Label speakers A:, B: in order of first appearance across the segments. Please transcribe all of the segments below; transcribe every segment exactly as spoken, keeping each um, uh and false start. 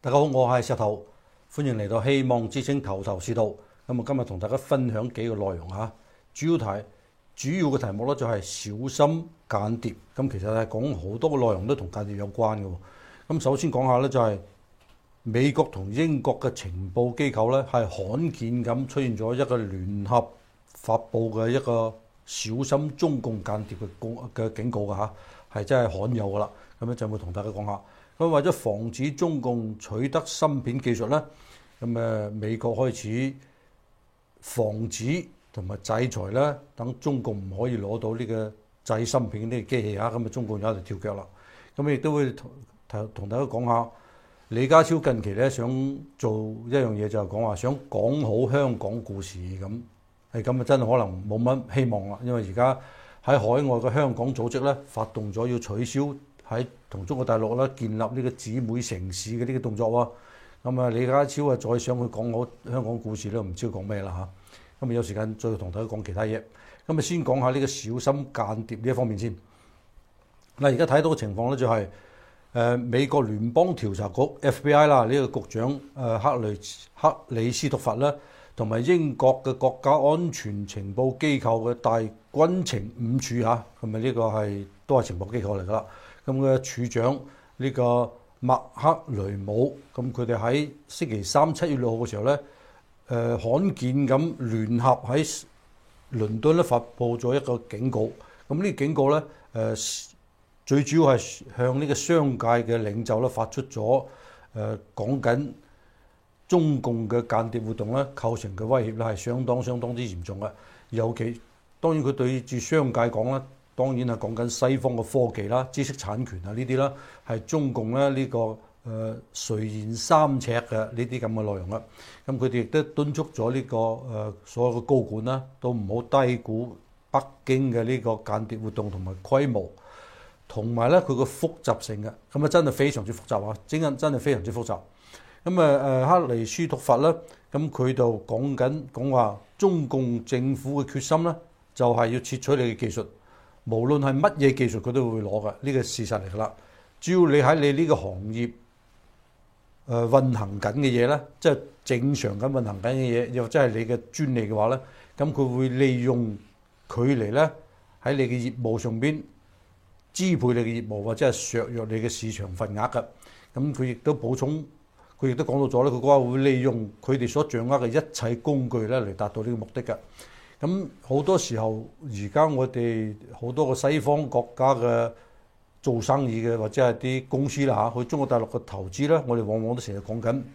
A: 大家好，我係石頭，歡迎嚟到希望之聲頭頭是道。咁啊，今日同大家分享幾個內容嚇，主要題主要嘅題目咧就係小心間諜。咁其實係講好多個內容都同間諜有關嘅。咁首先講下咧就係美國同英國嘅情報機構咧係罕見咁出現咗一個聯合發布嘅一個小心中共間諜嘅公嘅警告嘅嚇，係真係罕有噶啦。咁樣就會同大家講下。咁為咗防止中共取得芯片技術咧，咁誒美國開始防止同埋制裁咧，等中共唔可以攞到呢個製芯片呢個機器啊，咁啊中共有一條跳腳啦。咁亦都會同同大家講下，李家超近期咧想做一樣嘢，就係講話想講好香港故事咁，係咁啊真係可能冇乜希望啦，因為而家喺海外嘅香港組織咧發動咗要取消喺同中國大陸咧建立呢個姊妹城市嘅呢個動作喎，咁啊李家超啊再想去講好香港故事咧，唔知佢講咩啦嚇，咁啊有時間再同大家講其他嘢，咁啊先講下呢個小心間諜呢一方面先。嗱，而家睇到嘅情況咧就係、是、誒、呃、美國聯邦調查局 F B I 啦，呢個局長誒克雷克里斯托弗啦，同埋英國嘅國家安全情報機構嘅大軍情五處嚇，咁啊呢個係都係情報機構嚟噶啦。咁嘅處長呢個麥克雷姆，咁佢哋喺星期三七月六號嘅時候咧，誒罕見咁聯合喺倫敦咧發布咗一個警告。咁呢個警告咧，誒最主要係向呢個商界嘅領袖咧發出咗誒講緊中共嘅間諜活動咧構成嘅威脅咧係相當相當之嚴重嘅。尤其當然佢對住商界講啦。當然係講緊西方嘅科技啦、知識產權啊呢啲啦，係中共咧呢個誒垂涎三尺嘅呢啲咁嘅內容啦。咁佢哋亦都敦促咗呢個誒所有嘅高管啦，都唔好低估北京嘅呢個間諜活動同埋規模，同埋咧佢個複雜性嘅。咁啊真係非常之複雜啊！真真係非常之複雜。咁啊誒克里斯托弗咧，咁佢就講緊講話中共政府嘅決心咧，就係要竊取你嘅技術。無論係乜嘢技術，佢都會攞嘅，呢個事實嚟㗎啦。只要你喺你呢個行業誒、呃、運行緊嘅嘢咧，即係正常咁運行緊嘅嘢，又或者係你嘅專利嘅話咧，咁佢會利用佢嚟咧喺你嘅業務上邊支配你嘅業務，或者係削弱你嘅市場份額嘅。咁佢亦都補充，佢亦都講到咗咧，佢話會利用佢哋所掌握嘅一切工具咧嚟達到呢個目的嘅。咁好多時候，而家我哋好多個西方國家嘅做生意嘅，或者係啲公司啦嚇，去中國大陸嘅投資咧，我哋往往都成日講緊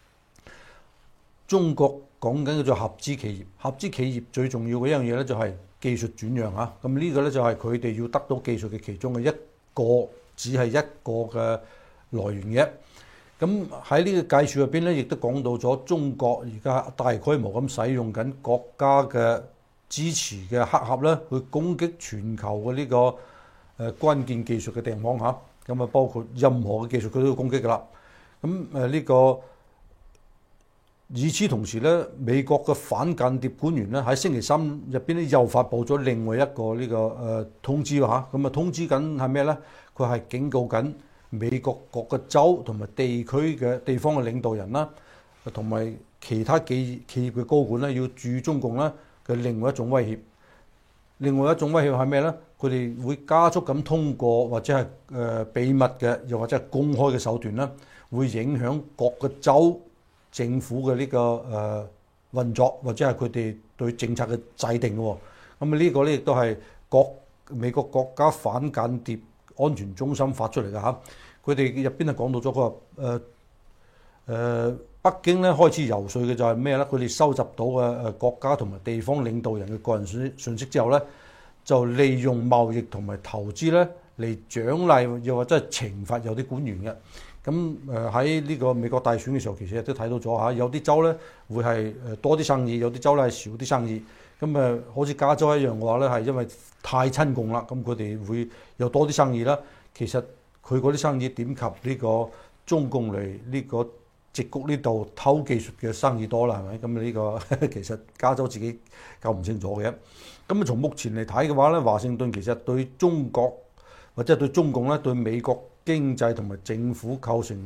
A: 中國講緊叫做合資企業。合資企業最重要嘅一樣嘢咧，就係技術轉讓嚇。咁呢個咧就係佢哋要得到技術嘅其中嘅一個，只係一個嘅來源嘅。咁喺呢個介紹入邊咧，亦都講到咗中國而家大規模咁使用緊國家嘅支持嘅黑客咧，去攻擊全球嘅呢個誒關鍵技術嘅地方嚇，咁啊包括任何嘅技術佢都要攻擊㗎啦。咁誒呢個與此同時咧，美國嘅反間諜官員咧喺星期三入邊咧又發布咗另外一個呢個誒通知嚇，咁啊通知緊係咩咧？佢係警告緊美國各個州同埋地區嘅地方嘅領導人啦，同埋其他企企業嘅高管咧，要注意中共咧嘅另外一種威脅。另外一種威脅係咩咧？佢哋會加速咁通過或者係誒秘密嘅，又或者係公開嘅手段啦，會影響各個州政府嘅呢個誒運作，或者係佢哋對政策嘅制定嘅。咁啊呢個咧亦都係國美國國家反間諜安全中心發出嚟嘅嚇。佢哋入邊係講到咗佢話誒誒北京咧開始游說嘅就係咩咧？佢哋收集到嘅誒國家同埋地方領導人嘅個人信信息之後咧，就利用貿易同埋投資咧嚟獎勵，又或者係懲罰有啲官員嘅。咁誒喺呢個美國大選嘅時候，其實亦都睇到咗嚇，有啲州咧會係誒多啲生意，有啲州咧係少啲生意。咁誒好似加州一樣嘅話咧，係因為太親共啦，咁佢哋會有多啲生意啦。其實佢嗰啲生意點及呢個中共嚟呢個矽谷呢度偷技術嘅生意多啦，係咪？咁呢個其實加州自己搞唔清楚嘅。咁啊，從目前嚟睇嘅話咧，華盛頓其實對中國或者係對中共咧，對美國經濟同埋政府構成嘅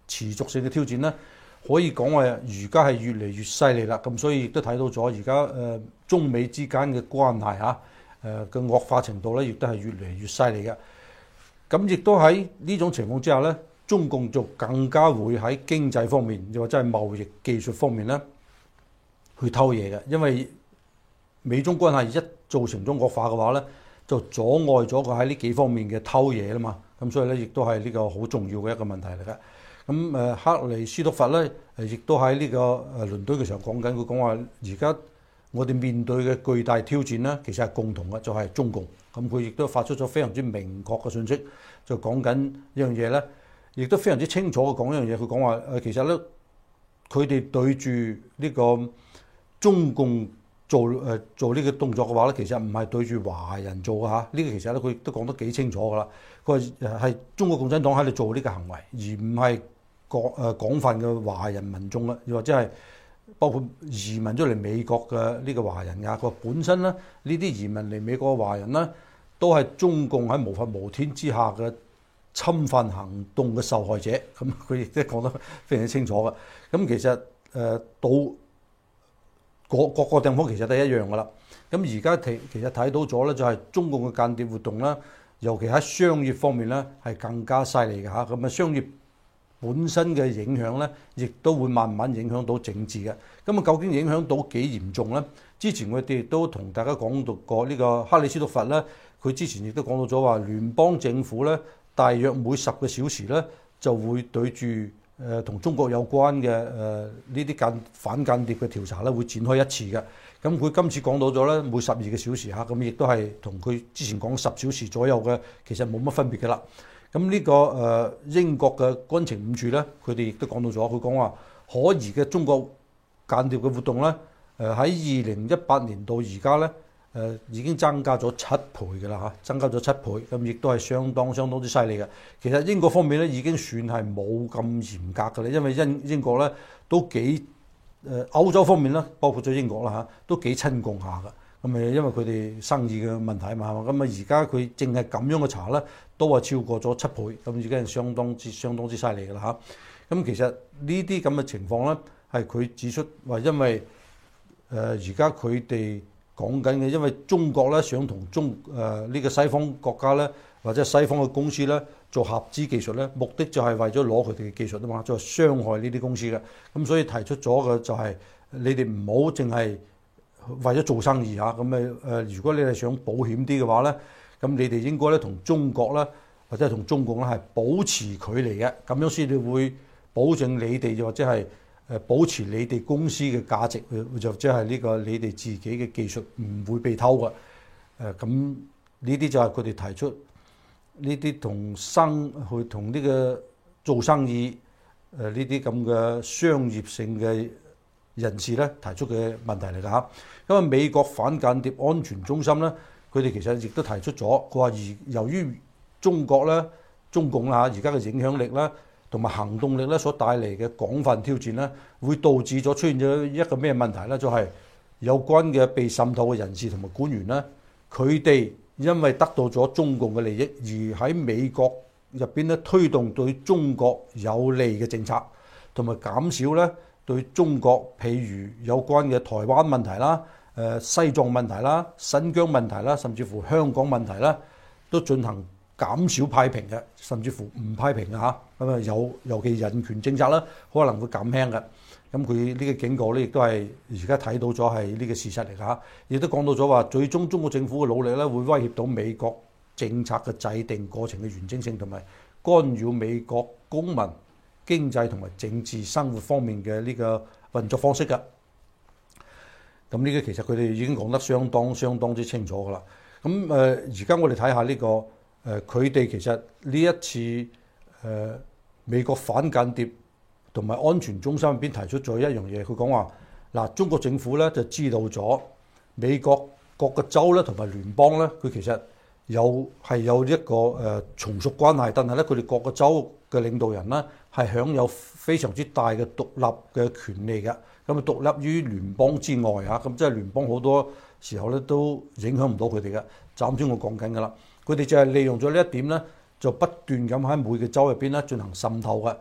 A: 持續性嘅挑戰咧，可以講話而家係越嚟越犀利啦。咁所以亦都睇到咗而家誒中美之間嘅關係嚇誒嘅惡化程度咧，亦都係越嚟越犀利嘅。咁亦都喺呢種情況之下咧，中共就更加會喺經濟方面，又或者係貿易技術方面咧，去偷嘢嘅。因為美中關係一造成咗惡化嘅話咧，就阻礙咗佢喺呢幾方面嘅偷嘢啦嘛。咁所以咧，亦都係呢個好重要嘅一個問題嚟嘅。咁誒克里斯托弗咧，誒亦都喺呢個誒倫敦嘅時候講緊，佢講話而家我哋面對嘅巨大挑戰咧，其實係共同嘅，就係中共。咁佢亦都發出咗非常之明確嘅信息，就講緊一樣嘢咧，亦都非常之清楚嘅講一樣嘢。佢講話誒，其實咧，佢哋對住呢個中共做誒做呢個動作嘅話咧，其實唔係對住華人做嘅嚇。呢個其實咧，佢都講得幾清楚㗎啦。佢話係中國共產黨喺度做呢個行為，而唔係廣誒廣泛嘅華人民眾啦，又或者係包括移民咗嚟美國嘅呢個華人㗎。佢話本身咧，呢啲移民嚟美國嘅華人咧，都係中共喺無法無天之下嘅侵犯行動嘅受害者。咁佢亦都講得非常之清楚嘅。咁其實誒到各各個地方其實都係一樣㗎啦。咁而家睇其實睇到咗咧，就係中共嘅間諜活動啦，尤其喺商業方面咧係更加犀利嘅嚇。咁啊商業本身嘅影響咧，亦都會慢慢影響到政治嘅。咁啊究竟影響到幾嚴重咧？之前我哋都同大家講到過呢個克里斯托弗咧，佢之前亦都講到咗話，聯邦政府咧大約每十個小時咧就會對住誒同中國有關嘅誒呢啲間反間諜嘅調查咧，會展開一次嘅。咁佢今次講到咗咧，每十二個小時嚇，咁亦都係同佢之前講十小時左右嘅，其實冇乜分別嘅啦。咁呢個誒英國嘅軍情五處咧，佢哋亦都講到咗，佢講話可疑嘅中國間諜嘅活動咧，誒喺二零一八年到而家咧，誒已經增加咗七倍嘅啦嚇，增加咗七倍，咁亦都係相當相當之犀利嘅。其實英國方面咧已經算係冇咁嚴格嘅啦，因為英英國咧都幾誒歐洲方面咧，包括咗英國啦嚇，都幾親共下嘅。咁誒因為佢哋生意嘅問題嘛，咁啊而家佢淨係咁樣嘅查咧，都係超過咗七倍，咁已經係相當之相當之犀利嘅啦嚇。咁其實呢啲咁嘅情況咧，係佢指出話，因為誒而家佢哋講緊嘅，因為中國咧想同中誒呢、呃這個西方國家咧，或者西方嘅公司咧做合資技術咧，目的就係為咗攞佢哋嘅技術啊嘛，就係傷害呢啲公司嘅。咁所以提出咗嘅就係、是、你哋唔好淨係為咗做生意嚇，咁誒誒，如果你係想保險啲嘅話咧，咁你哋應該咧同中國咧或者係同中共咧係保持距離嘅，咁樣先至會保證你哋或者係誒保持你哋公司嘅價值，就即係呢個你哋自己嘅技術唔會被偷嘅。誒咁呢啲就係佢哋提出呢啲同生去同呢個做生意誒呢啲咁嘅商業性嘅人士咧提出嘅問題嚟㗎嚇。因為美國反間諜安全中心咧，佢哋其實亦都提出咗，佢話而由於中國咧、中共啦嚇而家嘅影響力咧同埋行動力咧所帶嚟嘅廣泛挑戰咧，會導致咗出現咗一個咩問題咧？就係有關嘅被滲透嘅人士同埋官員咧，佢哋因為得到咗中共嘅利益，而喺美國入邊咧推動對中國有利嘅政策，同埋減少咧對中國譬如有關嘅台灣問題啦、誒西藏問題啦、新疆問題啦，甚至乎香港問題啦，都進行減少批評嘅，甚至乎唔批評嘅嚇。咁啊有尤其人權政策啦，可能會減輕嘅。咁佢呢個警告咧，亦都係而家睇到咗係呢個事實嚟㗎嚇。亦都講到咗話，最終中國政府嘅努力咧，會威脅到美國政策嘅制定過程嘅完整性，同埋干擾美國公民經濟同埋政治生活方面嘅呢個運作方式㗎。咁呢個其實佢哋已經講得相當相當之清楚㗎啦。咁誒而家我哋睇下呢個誒佢哋其實呢一次誒、呃、美國反間諜同埋安全中心入邊提出咗一樣嘢，佢講話嗱，中國政府咧就知道咗美國各個州咧同埋聯邦咧，佢其實有係有一個誒、呃、從屬關係，但係咧佢哋各個州嘅領導人咧係享有非常之大嘅獨立嘅權利嘅。咁啊獨立於聯邦之外嚇，咁即係聯邦好多時候咧都影響唔到佢哋嘅。就先我講緊㗎啦，佢哋就係利用咗呢一點咧，就不斷咁喺每個州入邊咧進行滲透嘅。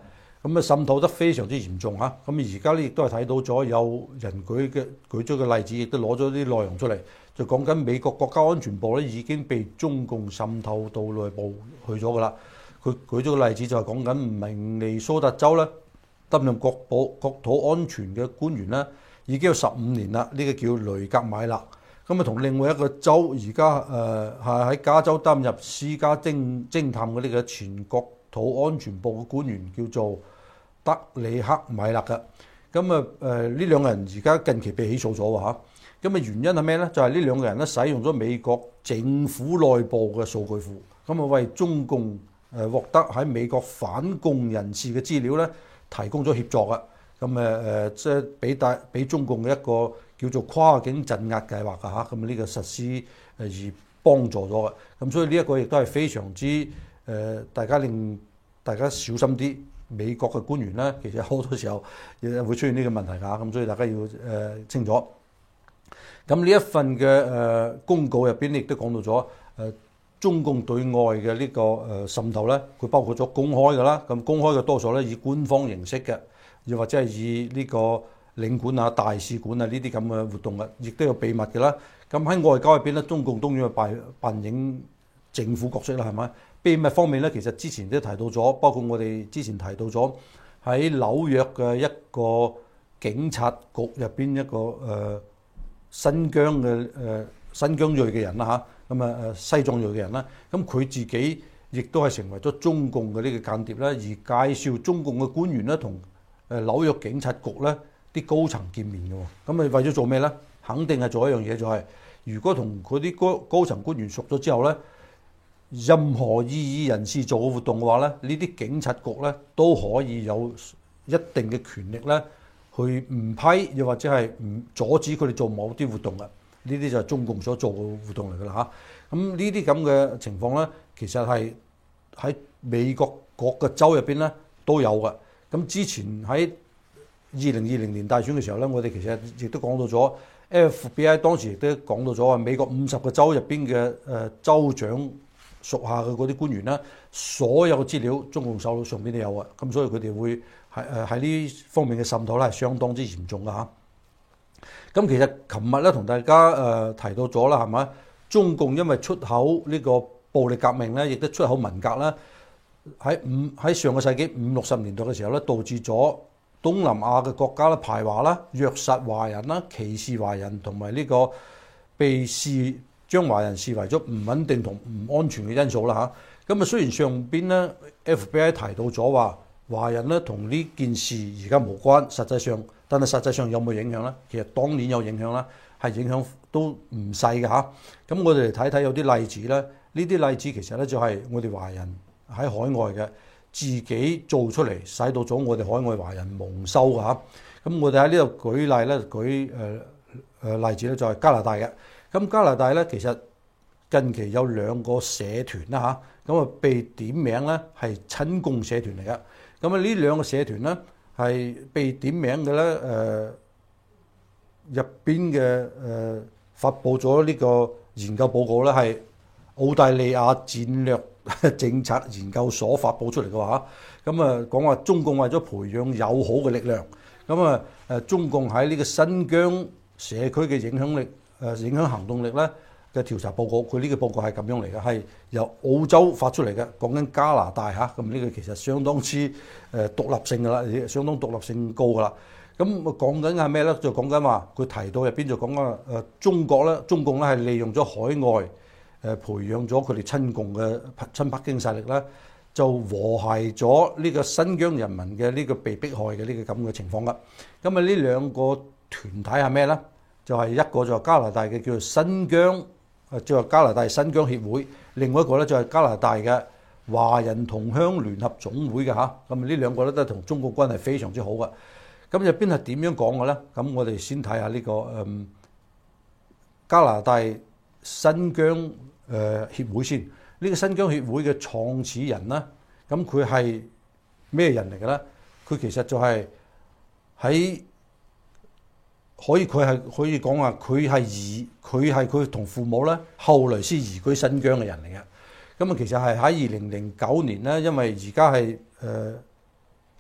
A: 咁啊滲透得非常之嚴重嚇。咁而家咧亦都係睇到咗有人舉嘅舉咗個例子，亦都攞咗啲內容出嚟，就講緊美國國家安全部咧已經被中共滲透到內部去咗噶啦。佢舉咗個例子就係講緊明尼蘇達州咧擔任國保國土安全嘅官員咧，已經有十五年啦。呢、這個叫雷格買勒。咁啊同另外一個州而家誒係喺加州擔任私家偵偵探嘅呢個前國土安全部嘅官員叫做德里克米勒嘅。咁啊誒呢兩個人而家近期被起訴咗喎嚇。咁啊原因係咩咧？就係、是、呢兩個人咧使用咗美國政府內部嘅數據庫，咁啊為中共誒獲得喺美國反共人士嘅資料咧提供咗協助嘅。咁誒誒即係俾大俾中共嘅一個叫做跨境鎮壓計劃㗎嚇。咁呢個實施誒而幫助咗嘅。咁所以呢一個亦都係非常之誒、呃，大家令大家小心啲。美國嘅官員咧，其實好多時候亦會出現呢個問題㗎。咁所以大家要誒、呃、清楚。咁呢一份嘅誒、呃、公告入邊亦都講到咗誒、呃、中共對外嘅呢、這個誒、呃、滲透咧，佢包括咗公開㗎啦。咁公開嘅多數咧以官方形式嘅，又或者係以呢個領館啊、大使館啊呢啲咁嘅活動嘅，亦都有秘密嘅啦。咁喺外交入邊咧，中共當然係扮扮演政府角色啦，係咪？秘密方面咧，其實之前都提到咗，包括我哋之前提到咗喺紐約嘅一個警察局入邊一個誒、呃、新疆嘅誒、呃、新疆裔嘅人啦嚇，咁啊誒西藏裔嘅人啦，咁佢自己亦都係成為咗中共嘅呢個間諜啦，而介紹中共嘅官員咧同誒紐約警察局咧啲高層見面嘅喎，咁啊為咗做咩咧？肯定係做一樣嘢，就係、是、如果同嗰啲高高層官員熟咗之後咧，任何異議人士做嘅活動嘅話咧，呢啲警察局咧都可以有一定嘅權力咧，去唔批又或者係唔阻止佢哋做某啲活動嘅。呢啲就係中共所做嘅活動嚟㗎啦嚇。咁呢啲咁嘅情況咧，其實係喺美國各個州入邊咧都有嘅。咁之前喺二零二零年大選嘅時候咧，我哋其實亦都講到咗 F B I 當時亦都講到咗話，美國五十個州入邊嘅誒州長屬下嘅嗰啲官員咧，所有嘅資料中共手上邊都有啊，咁所以佢哋會係誒喺呢方面嘅滲透咧係相當之嚴重嘅嚇。咁其實琴日咧同大家誒、呃、提到咗啦，係咪？中共因為出口呢個暴力革命咧，亦都出口文革啦，喺五喺上個世紀五六十年代嘅時候咧，導致咗東南亞嘅國家咧排華啦、虐殺華人啦、歧視華人同埋呢個被視將華人視為咗唔穩定同唔安全嘅因素啦嚇。咁啊雖然上邊咧 F B I 提到咗話華人咧同呢件事而家無關，實際上，但係實際上有冇影響咧？其實當年有影響啦，係影響都唔細嘅嚇。咁我哋嚟睇睇有啲例子咧，呢啲例子其實咧就係我哋華人喺海外嘅自己做出嚟，使到咗我哋海外華人蒙羞嘅嚇。咁我哋喺呢度舉例咧，舉誒誒例子咧就係加拿大嘅。咁加拿大咧，其實近期有兩個社團啦嚇，咁啊被點名咧係親共社團嚟嘅。咁啊呢兩個社團咧係被點名嘅咧，誒入邊嘅誒發布咗呢個研究報告咧，係澳大利亞戰略政策研究所發布出嚟嘅話，咁啊講話中共為咗培養友好嘅力量，咁啊誒中共喺呢個新疆社區嘅影響力。誒影響行動力咧嘅調查報告，佢呢個報告係咁樣嚟嘅，係由澳洲發出嚟嘅，講緊加拿大嚇，咁呢個其實相當之誒獨立性㗎啦，相當獨立性高㗎啦。咁講緊係咩咧？就講緊話佢提到入邊就講緊誒中國咧，中共咧係利用咗海外誒培養咗佢哋親共嘅親北京勢力咧，就和諧咗呢個新疆人民嘅呢個被迫害嘅呢個咁嘅情況㗎。咁啊呢兩個團體係咩咧？就係一個就係加拿大嘅叫做新疆，誒即係加拿大新疆協會，另外一個咧就係加拿大嘅華人同鄉聯合總會嘅嚇。咁呢兩個咧都係同中國關係非常之好嘅。咁入邊係點樣講嘅咧？咁我哋先睇下呢個誒加拿大新疆誒協會先。呢個新疆協會嘅創始人咧，咁佢係咩人嚟嘅咧？佢其實就係喺可以佢係可以講話佢係移佢係佢同父母咧後來先移居新疆嘅人嚟嘅。咁啊其實係喺二零零九年咧，因為而家係誒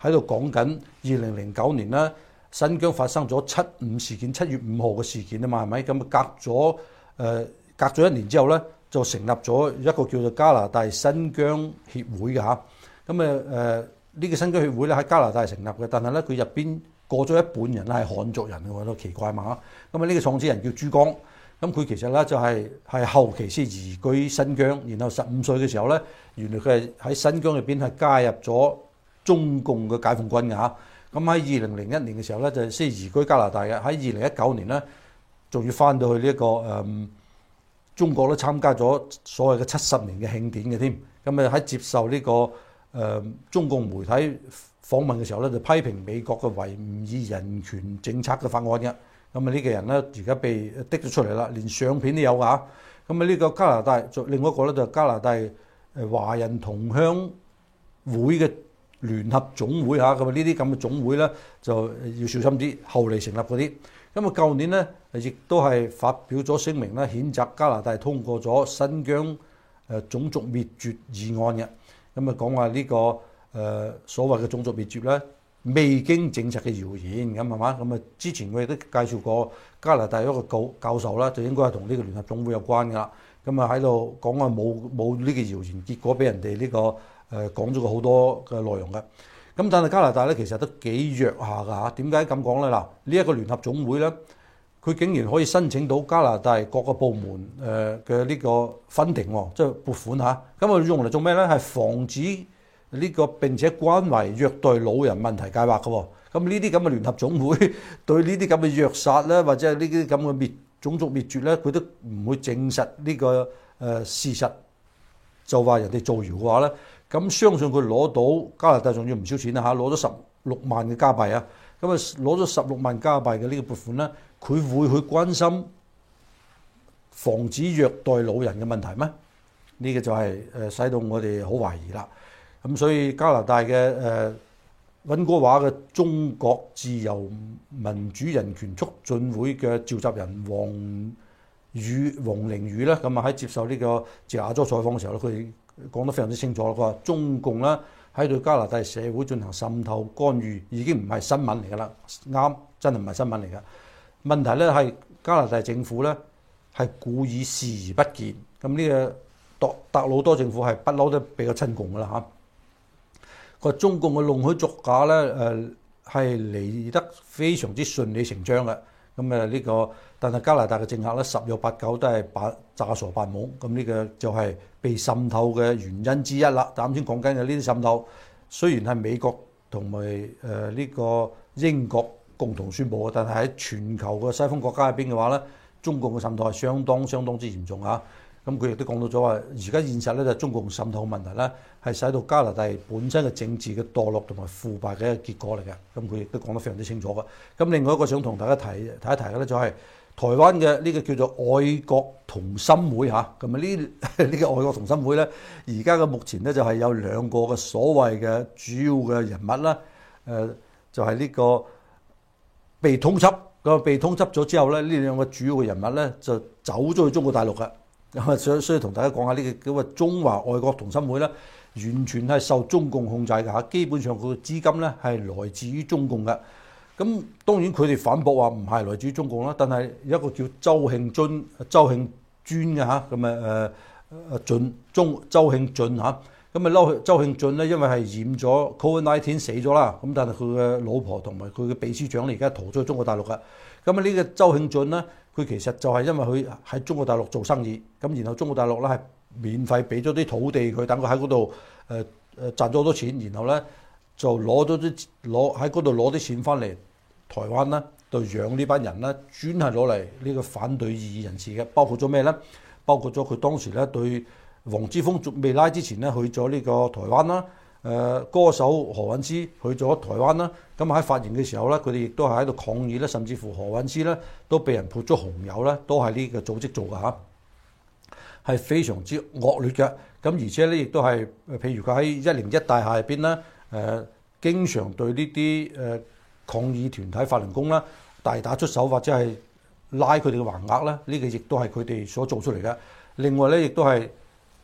A: 喺度講緊二零零九年咧，新疆發生咗七五事件，七月五號嘅事件啊嘛，係咪？咁隔咗誒、呃、隔咗一年之後咧，就成立咗一個叫做加拿大新疆協會嘅嚇。咁誒誒呢個新疆協會咧喺加拿大成立嘅，但係咧佢入邊過咗一半人咧係漢族人嘅喎，都奇怪嘛。咁啊呢個創始人叫朱江。咁佢其實咧就係係後期先移居新疆，然後十五歲嘅時候咧，原來佢係喺新疆入邊係加入咗中共嘅解放軍嘅嚇。咁喺二零零一年嘅時候咧就先移居加拿大嘅，喺二零一九年咧仲要翻到去呢、這、一個誒、嗯、中國咧參加咗所謂嘅七十年嘅慶典嘅添。咁啊喺接受呢、這個誒、嗯、中共媒體訪問嘅時候咧，就批評美國嘅維吾爾人權政策嘅法案嘅。咁啊呢個人咧而家被滴咗出嚟啦，連相片都有㗎。咁啊呢個加拿大，另外一個咧就加拿大誒華人同鄉會嘅聯合總會嚇。咁啊呢啲咁嘅總會咧就要小心啲，後嚟成立嗰啲。咁啊舊年咧亦都係發表咗聲明咧，譴責加拿大通過咗新疆誒種族滅絕議案嘅。咁啊講話呢個誒、呃、所謂嘅種族滅絕咧，未經證實嘅謠言咁係嘛？咁啊之前我亦都介紹過加拿大一個教教授啦，就應該係同呢個聯合總會有關㗎啦。咁啊喺度講話冇冇呢個謠言，結果俾人哋呢、這個誒、呃、講咗好多嘅內容嘅。咁但係加拿大咧其實都幾弱下㗎嚇。點解咁講咧？嗱，呢、這、一個聯合總會咧，佢竟然可以申請到加拿大各個部門誒嘅呢個 funding，即係撥款嚇。咁啊用嚟做咩咧？係防止呢個並且關懷虐待老人問題計劃嘅喎。咁呢啲咁嘅聯合總會對呢啲咁嘅虐殺咧，或者係呢啲咁嘅滅種族滅絕咧，佢都唔會證實呢個誒事實，就話人哋造謠嘅話咧，咁相信佢攞到加拿大仲要唔少錢啊嚇，攞咗十六萬嘅加幣啊，咁啊攞咗十六萬加幣嘅呢個撥款咧，佢會去關心防止虐待老人嘅問題咩？呢個就係誒使到我哋好懷疑啦。咁所以加拿大嘅誒溫哥華嘅中國自由民主人權促進會嘅召集人黃宇黃凌宇咧，咁啊喺接受呢個自由亞洲採訪嘅時候咧，佢講得非常之清楚。佢話中共咧喺對加拿大社會進行滲透干預，已經唔係新聞嚟㗎啦，啱真係唔係新聞嚟㗎。問題咧係加拿大政府咧係故意視而不見。咁呢個特特魯多政府係不嬲都比較親共㗎啦嚇。個中共嘅弄虛作假咧，誒係嚟得非常之順理成章嘅。咁誒呢個，但係加拿大嘅政客咧十有八九都係扮詐傻扮懵。咁呢個就係被滲透嘅原因之一啦。啱先講緊嘅呢啲滲透，雖然係美國同埋誒呢個英國共同宣佈嘅，但係喺全球嘅西方國家入邊嘅話咧，中共嘅滲透係相當相當之嚴重啊！咁佢亦都講到咗話，而家現實咧就係中共滲透問題咧，係使到加拿大本身嘅政治嘅墮落同埋腐敗嘅一個結果嚟嘅。咁佢亦都講得非常之清楚嘅。咁另外一個想同大家提提一提嘅咧，就係台灣嘅呢個叫做愛國同心會嚇。咁啊呢呢個愛國同心會咧，而家嘅目前咧就係有兩個嘅所謂嘅主要嘅人物啦。誒就係呢個被通緝，咁被通緝咗之後咧，呢兩個主要嘅人物咧就走咗去中國大陸嘅。咁啊，所以所以同大家講下呢個叫做中華愛國同心會咧，完全係受中共控制嘅嚇，基本上佢嘅資金咧係來自於中共嘅。咁當然佢哋反駁話唔係來自於中共啦，但係有一個叫周慶津、周慶尊嘅嚇，咁啊誒誒俊中周慶俊嚇，咁啊嬲周慶俊咧，因為係染咗 Covid 十九 死咗啦，咁但係佢嘅老婆同埋佢嘅秘書長咧而家逃咗去中國大陸嘅。咁啊呢個周慶俊咧，佢其實就係因為佢喺中國大陸做生意，咁然後中國大陸咧係免費俾咗啲土地佢，等佢喺嗰度誒誒賺咗好多錢，然後咧就攞咗啲攞喺嗰度攞啲錢翻嚟台灣啦，就養呢班人啦，專係攞嚟呢個反對異議人士嘅，包括咗咩咧？包括咗佢當時咧對黃之鋒未拉之前咧去咗呢個台灣啦。誒、呃、歌手何韻詩去咗台灣啦，咁喺發言嘅時候咧，佢哋亦都係喺度抗議咧，甚至乎何韻詩咧都被人潑咗紅油咧，都係呢個組織做嘅嚇，係非常之惡劣嘅。咁而且咧亦都係譬如佢喺一零一大廈入邊咧，誒、呃、經常對呢啲誒抗議團體法輪功啦大打出手，或者係拉佢哋嘅橫額啦，呢、這個亦都係佢哋所做出嚟嘅。另外咧，亦都係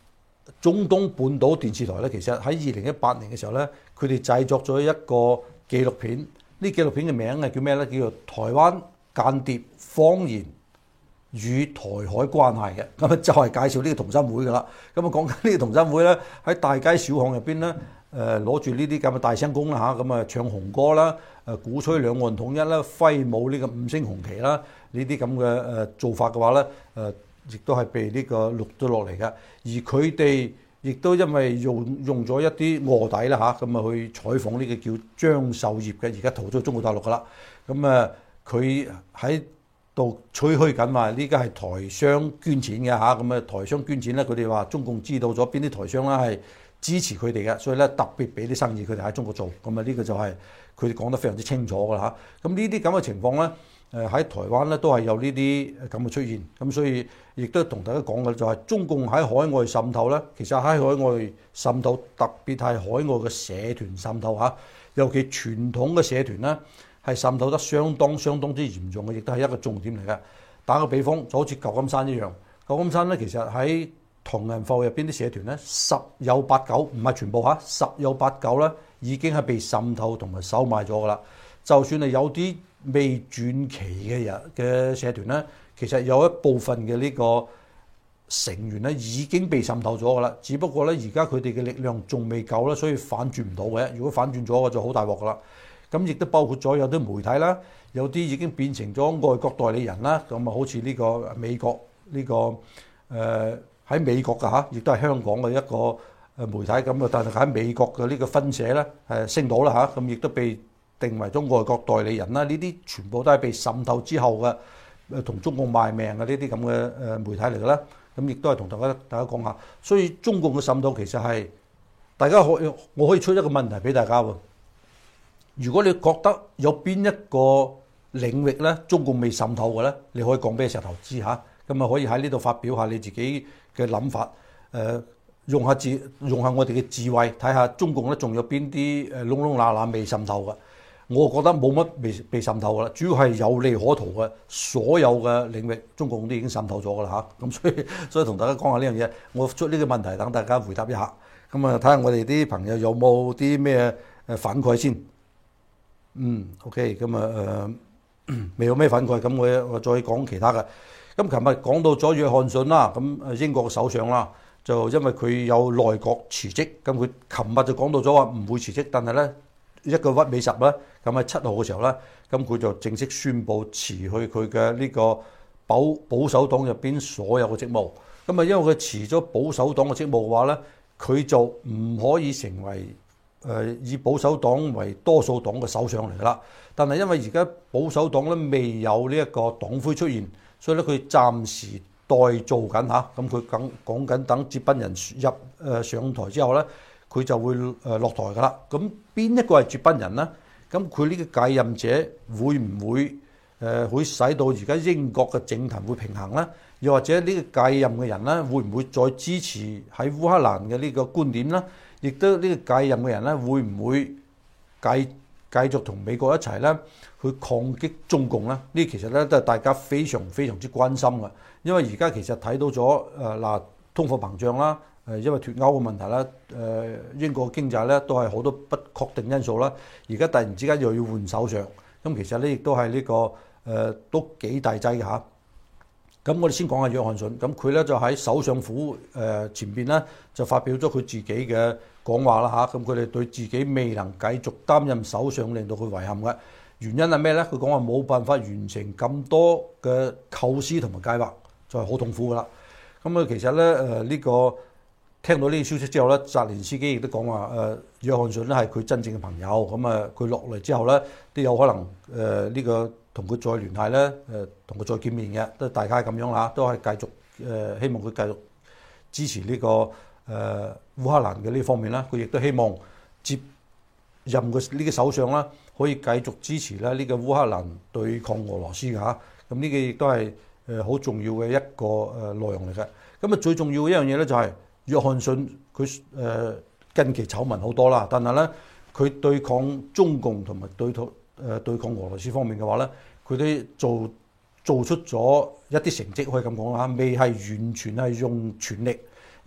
A: 中東半島電視台咧，其實喺二零一八年嘅時候咧，佢哋製作咗一個紀錄片。呢紀錄片嘅名係叫咩咧？叫做《台灣間諜謊言與台海關係》嘅。咁啊就係介紹呢個同心會㗎啦。咁啊講緊呢個同心會咧，喺大街小巷入邊咧，誒攞住呢啲咁嘅大聲公啦嚇，咁啊唱紅歌啦，誒鼓吹兩岸統一啦，揮舞呢個五星紅旗啦，呢啲咁嘅誒做法嘅話咧，誒亦都係被呢個錄咗落嚟嘅。而佢哋亦都因為用用咗一啲臥底啦嚇，咁啊去採訪呢個叫張秀業嘅，而家逃咗中國大陸㗎啦。咁啊佢喺度吹噓緊話呢家係台商捐錢嘅嚇，咁啊台商捐錢咧，佢哋話中共知道咗邊啲台商啦係支持佢哋嘅，所以咧特別俾啲生意佢哋喺中國做。咁啊呢個就係佢哋講得非常之清楚㗎啦嚇。咁呢啲咁嘅情況咧。誒喺台灣咧都係有呢啲咁嘅出現，咁所以亦都同大家講嘅就係中共喺海外滲透咧，其實喺海外滲透，特別係海外嘅社團滲透嚇，尤其傳統嘅社團咧係滲透得相當相當之嚴重嘅，亦都係一個重點嚟嘅。打個比方，就好似舊金山一樣，舊金山咧其實喺唐人埠入邊啲社團咧十有八九，唔係全部嚇，十有八九咧已經係被滲透同埋收買咗㗎啦。就算係有啲未轉期嘅人嘅社團咧，其實有一部分嘅呢個成員咧已經被滲透咗㗎啦。只不過咧，而家佢哋嘅力量仲未夠啦，所以反轉唔到嘅。如果反轉咗嘅就好大鑊㗎啦。咁亦都包括咗有啲媒體啦，有啲已經變成咗外國代理人啦。咁啊，好似呢個美國呢、呢個誒喺、呃、美國㗎嚇，亦都係香港嘅一個誒媒體咁啊。但係喺美國嘅呢個分社咧誒升到啦嚇，咁亦都被定為咗外國代理人啦，呢啲全部都係被滲透之後嘅，誒同中共賣命嘅呢啲咁嘅誒媒體嚟嘅啦。咁亦都係同大家大家講下，所以中共嘅滲透其實係大家可以我可以出一個問題俾大家喎。如果你覺得有邊一個領域咧中共未滲透嘅咧，你可以講俾石頭知嚇，咁啊可以喺呢度發表下你自己嘅諗法，誒、呃、用下智用下我哋嘅智慧睇下中共咧仲有邊啲誒窿窿罅罅未滲透嘅。我覺得冇乜被被滲透㗎啦，主要係有利可圖嘅，所有嘅領域中共都已經滲透咗㗎啦嚇。咁所以所以同大家講下呢樣嘢，我出呢個問題等大家回答一下。咁啊睇下我哋啲朋友有冇啲咩誒反饋先。嗯 ，OK，咁啊誒未有咩反饋，咁我我再講其他嘅。咁琴日講到咗約翰遜啦，咁誒英國嘅首相啦，就因為佢有內閣辭職，咁佢琴日就講到咗話唔會辭職，但係咧。一個屈尾十咧，咁喺七號嘅時候咧，咁佢就正式宣布辭去佢嘅呢個保保守黨入邊所有嘅職務。咁啊，因為佢辭咗保守黨嘅職務嘅話咧，佢就唔可以成為誒、呃、以保守黨為多數黨嘅首相嚟啦。但係因為而家保守黨咧未有呢一個黨魁出現，所以咧佢暫時待做緊嚇。咁佢講講緊等接班人入誒、呃、上台之後咧。佢就會誒落台㗎啦。咁邊一個係接班人呢？咁佢呢個繼任者會唔會誒、呃、會使到而家英國嘅政壇會平衡呢？又或者呢個繼任嘅人呢，會唔會再支持喺烏克蘭嘅呢個觀點呢？亦都呢個繼任嘅人呢，會唔會繼繼續同美國一齊呢去抗擊中共呢？呢其實咧都係大家非常非常之關心嘅，因為而家其實睇到咗誒嗱通貨膨脹啦。誒，因為脫歐嘅問題啦，誒英國經濟咧都係好多不確定因素啦。而家突然之間又要換首相，咁其實咧亦都係呢個誒都幾大劑嘅嚇。咁我哋先講下約翰遜，咁佢咧就喺首相府誒前邊咧就發表咗佢自己嘅講話啦嚇。咁佢哋對自己未能繼續擔任首相令到佢遺憾嘅原因係咩咧？佢講話冇辦法完成咁多嘅構思同埋計劃，就係好痛苦噶啦。咁啊，其實咧誒呢個。聽到呢個消息之後咧，澤連斯基亦都講話誒，約翰遜咧係佢真正嘅朋友，咁啊佢落嚟之後咧都有可能誒呢、呃這個同佢再聯繫咧，誒同佢再見面嘅，都大概咁樣啦，都係繼續誒、呃、希望佢繼續支持呢、這個誒、呃、烏克蘭嘅呢方面啦。佢亦都希望接任嘅呢個首相啦，可以繼續支持咧呢個烏克蘭對抗俄羅斯嘅嚇。咁呢個亦都係誒好重要嘅一個誒內容嚟嘅。咁啊最重要嘅一樣嘢咧就係、是。約翰遜佢誒近期醜聞好多啦，但係咧佢對抗中共同埋對抗誒對抗俄羅斯方面嘅話咧，佢都做做出咗一啲成績，可以咁講啦，未係完全係用全力，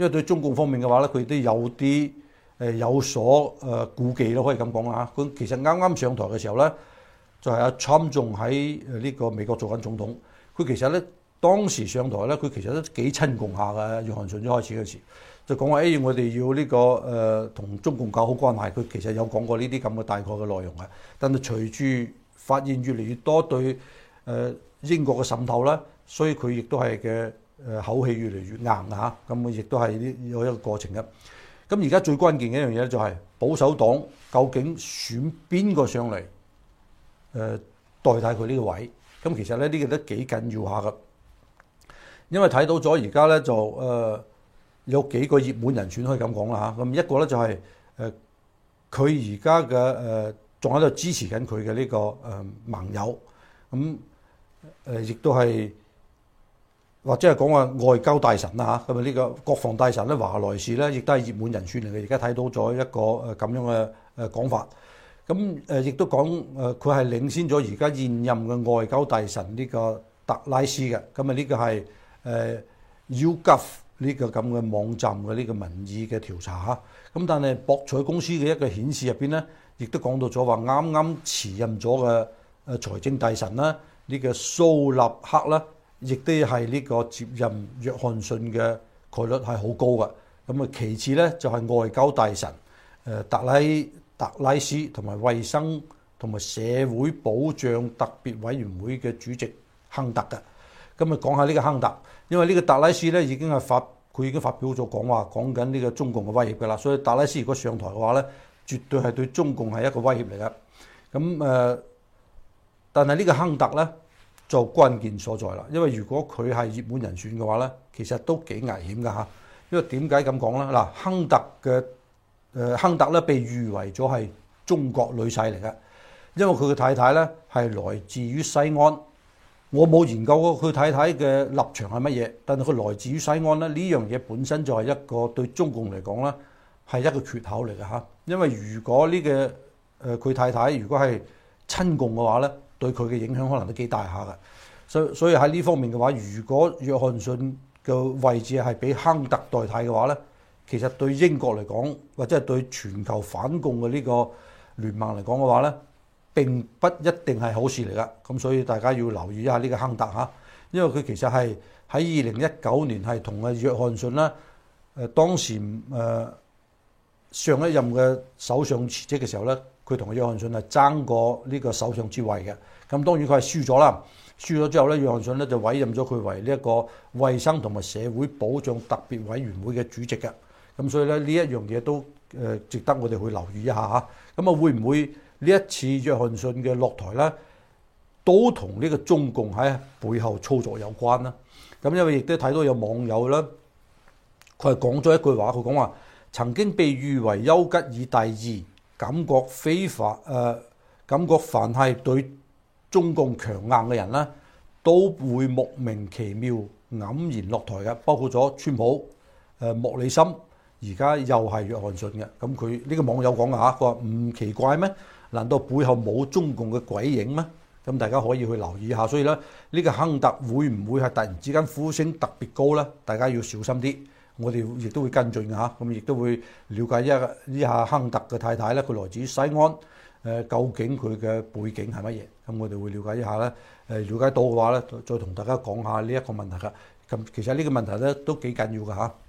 A: 因為對中共方面嘅話咧，佢都有啲誒有所誒顧忌咯，可以咁講啦嚇。佢其實啱啱上台嘅時候咧，就係阿 Trump 仲喺誒呢個美國做緊總統，佢其實咧當時上台咧，佢其實都幾親共下嘅。約翰遜一開始嗰時就講話誒，我哋要呢、這個誒同、呃、中共搞好關係。佢其實有講過呢啲咁嘅大概嘅內容嘅。但係隨住發現越嚟越多對誒、呃、英國嘅滲透啦，所以佢亦都係嘅誒口氣越嚟越硬嚇。咁亦都係呢有一個過程嘅。咁而家最關鍵嘅一樣嘢就係保守黨究竟選邊個上嚟誒、呃、代替佢呢個位？咁其實咧呢、這個都幾緊要下噶，因為睇到咗而家咧就誒、呃、有幾個熱門人選可以咁講啦嚇。咁一個咧就係誒佢而家嘅誒仲喺度支持緊佢嘅呢個誒、呃、盟友，咁誒亦都係。或者係講話外交大臣啦嚇，咁啊呢個國防大臣咧華萊士咧，亦都係熱門人選嚟嘅。而家睇到咗一個誒咁樣嘅誒講法，咁誒亦都講誒佢係領先咗而家現任嘅外交大臣呢個特拉斯嘅。咁啊呢個係誒 YouGov 呢個咁嘅網站嘅呢個民意嘅調查嚇。咁但係博彩公司嘅一個顯示入邊咧，亦都講到咗話啱啱辭任咗嘅誒財政大臣啦，呢個蘇納克啦。亦都係呢個接任約翰遜嘅概率係好高嘅。咁啊，其次咧就係外交大臣誒特拉特拉斯同埋衛生同埋社會保障特別委員會嘅主席亨特嘅。咁啊，講下呢個亨特，因為呢個特拉斯咧已經係發佢已經發表咗講話，講緊呢個中共嘅威脅㗎啦。所以特拉斯如果上台嘅話咧，絕對係對中共係一個威脅嚟嘅。咁誒、呃，但係呢個亨特咧，就關鍵所在啦，因為如果佢係熱門人選嘅話咧，其實都幾危險㗎嚇。因為點解咁講咧？嗱，亨特嘅誒亨特咧被譽為咗係中國女婿嚟嘅，因為佢嘅太太咧係來自於西安。我冇研究過佢太太嘅立場係乜嘢，但係佢來自於西安咧，呢樣嘢本身就係一個對中共嚟講咧係一個缺口嚟嘅嚇。因為如果呢個誒佢太太如果係親共嘅話咧，對佢嘅影響可能都幾大下㗎，所以所以喺呢方面嘅話，如果約翰遜嘅位置係俾亨特代替嘅話咧，其實對英國嚟講，或者係對全球反共嘅呢個聯盟嚟講嘅話咧，並不一定係好事嚟㗎。咁所以大家要留意一下呢個亨特嚇，因為佢其實係喺二零一九年係同阿約翰遜啦，誒當時誒上一任嘅首相辭職嘅時候咧，佢同阿約翰遜係爭過呢個首相之位嘅。咁當然佢係輸咗啦，輸咗之後咧，約翰遜咧就委任咗佢為呢一個衛生同埋社會保障特別委員會嘅主席嘅。咁所以咧呢一樣嘢都誒值得我哋去留意一下嚇。咁啊會唔會呢一次約翰遜嘅落台咧，都同呢個中共喺背後操作有關啦？咁因為亦都睇到有網友咧，佢係講咗一句話，佢講話曾經被譽為丘吉爾第二，感覺非法誒、呃，感覺凡係對中共強硬嘅人咧，都會莫名其妙黯然落台嘅，包括咗川普、誒莫里森，而家又係約翰遜嘅。咁佢呢個網友講嘅嚇，佢話唔奇怪咩？難道背後冇中共嘅鬼影咩？咁大家可以去留意下。所以咧，呢個亨特會唔會係突然之間呼聲特別高咧？大家要小心啲。我哋亦都會跟進嘅嚇，咁亦都會了解一下呢下亨特嘅太太咧，佢來自於西安。誒究竟佢嘅背景係乜嘢？咁我哋會了解一下咧。誒了解到嘅話咧，再同大家講下呢一個問題㗎。咁其實呢個問題咧都幾緊要嘅嚇。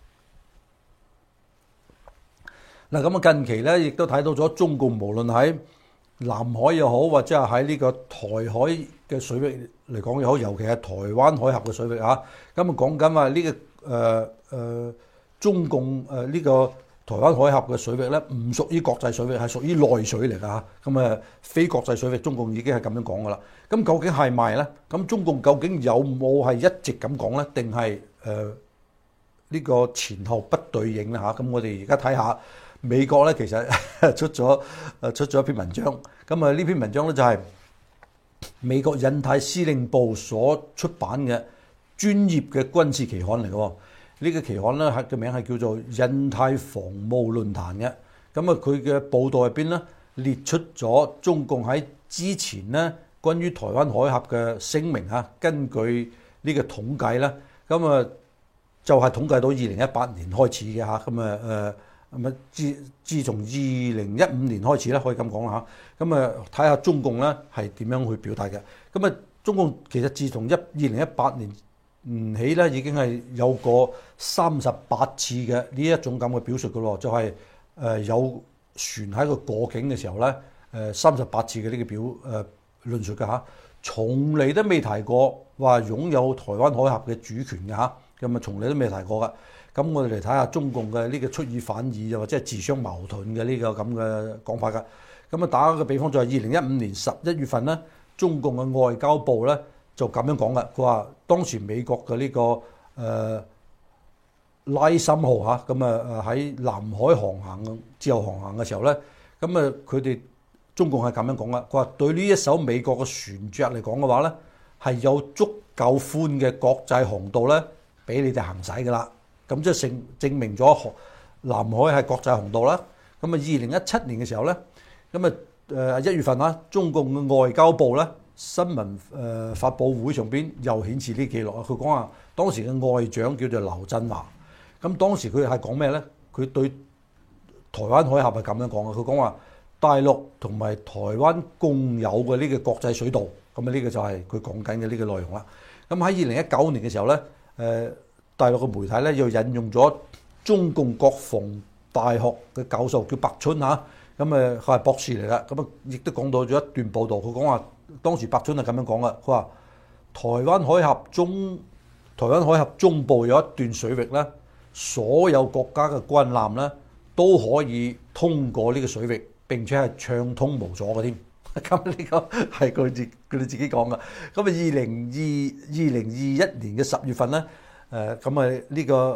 A: 嗱咁啊，近期咧亦都睇到咗中共無論喺南海又好，或者係喺呢個台海嘅水域嚟講又好，尤其係台灣海峽嘅水域嚇。咁啊講緊話呢個誒誒、呃呃、中共誒呢、呃這個。台灣海峽嘅水域咧，唔屬於國際水域，係屬於內水嚟㗎嚇。咁啊，非國際水域，中共已經係咁樣講㗎啦。咁究竟係咪咧？咁中共究竟有冇係一直咁講咧？定係誒呢個前後不對應咧嚇？咁我哋而家睇下美國咧，其實出咗誒出咗一篇文章。咁啊，呢篇文章咧就係美國印太司令部所出版嘅專業嘅軍事期刊嚟嘅。呢個期刊咧係嘅名係叫做印太防務論壇嘅。咁啊，佢嘅報道入邊咧列出咗中共喺之前咧關於台灣海峽嘅聲明嚇。根據呢個統計咧，咁啊就係統計到二零一八年開始嘅嚇，咁啊誒咁啊自自從二零一五年開始咧，可以咁講啦嚇，咁啊睇下中共咧係點樣去表態嘅。咁啊中共其實自從一二零一八年唔起咧，已經係有過三十八次嘅呢一種咁嘅表述嘅咯，就係、是、誒有船喺個過境嘅時候咧，誒三十八次嘅呢個表誒、呃、論述嘅嚇，從嚟都未提過話擁有台灣海峽嘅主權嘅嚇。咁啊，從嚟都未提過噶。咁我哋嚟睇下中共嘅呢個出爾反爾，又或者係自相矛盾嘅呢個咁嘅講法噶。咁啊，打個比方就係二零一五年十一月份咧，中共嘅外交部咧就咁樣講噶。佢話當時美國嘅呢、這個誒、呃、拉森號嚇，咁啊誒喺南海航行自由航行嘅時候咧，咁啊佢哋中共係咁樣講噶。佢話對呢一艘美國嘅船隻嚟講嘅話咧，係有足夠寬嘅國際航道咧，俾你哋行使㗎啦，咁即係證證明咗南海係國際航道啦。咁啊，二零一七年嘅時候咧，咁啊誒一月份啦，中共嘅外交部咧新聞誒、呃、發佈會上邊又顯示呢記錄啊。佢講話當時嘅外長叫做劉振華，咁當時佢係講咩咧？佢對台灣海峽係咁樣講嘅。佢講話大陸同埋台灣共有嘅呢個國際水道，咁啊呢個就係佢講緊嘅呢個內容啦。咁喺二零一九年嘅時候咧。誒、呃、大陸嘅媒體咧又引用咗中共國防大學嘅教授叫白春嚇，咁誒佢係博士嚟啦，咁啊亦都講到咗一段報導，佢講話當時白春係咁樣講嘅，佢話台灣海峽中台灣海峽中部有一段水域咧，所有國家嘅軍艦咧都可以通過呢個水域，並且係暢通無阻嘅添。咁呢個係佢自佢哋自己講嘅。咁啊，二零二二零二一年嘅十月份咧，誒咁啊呢個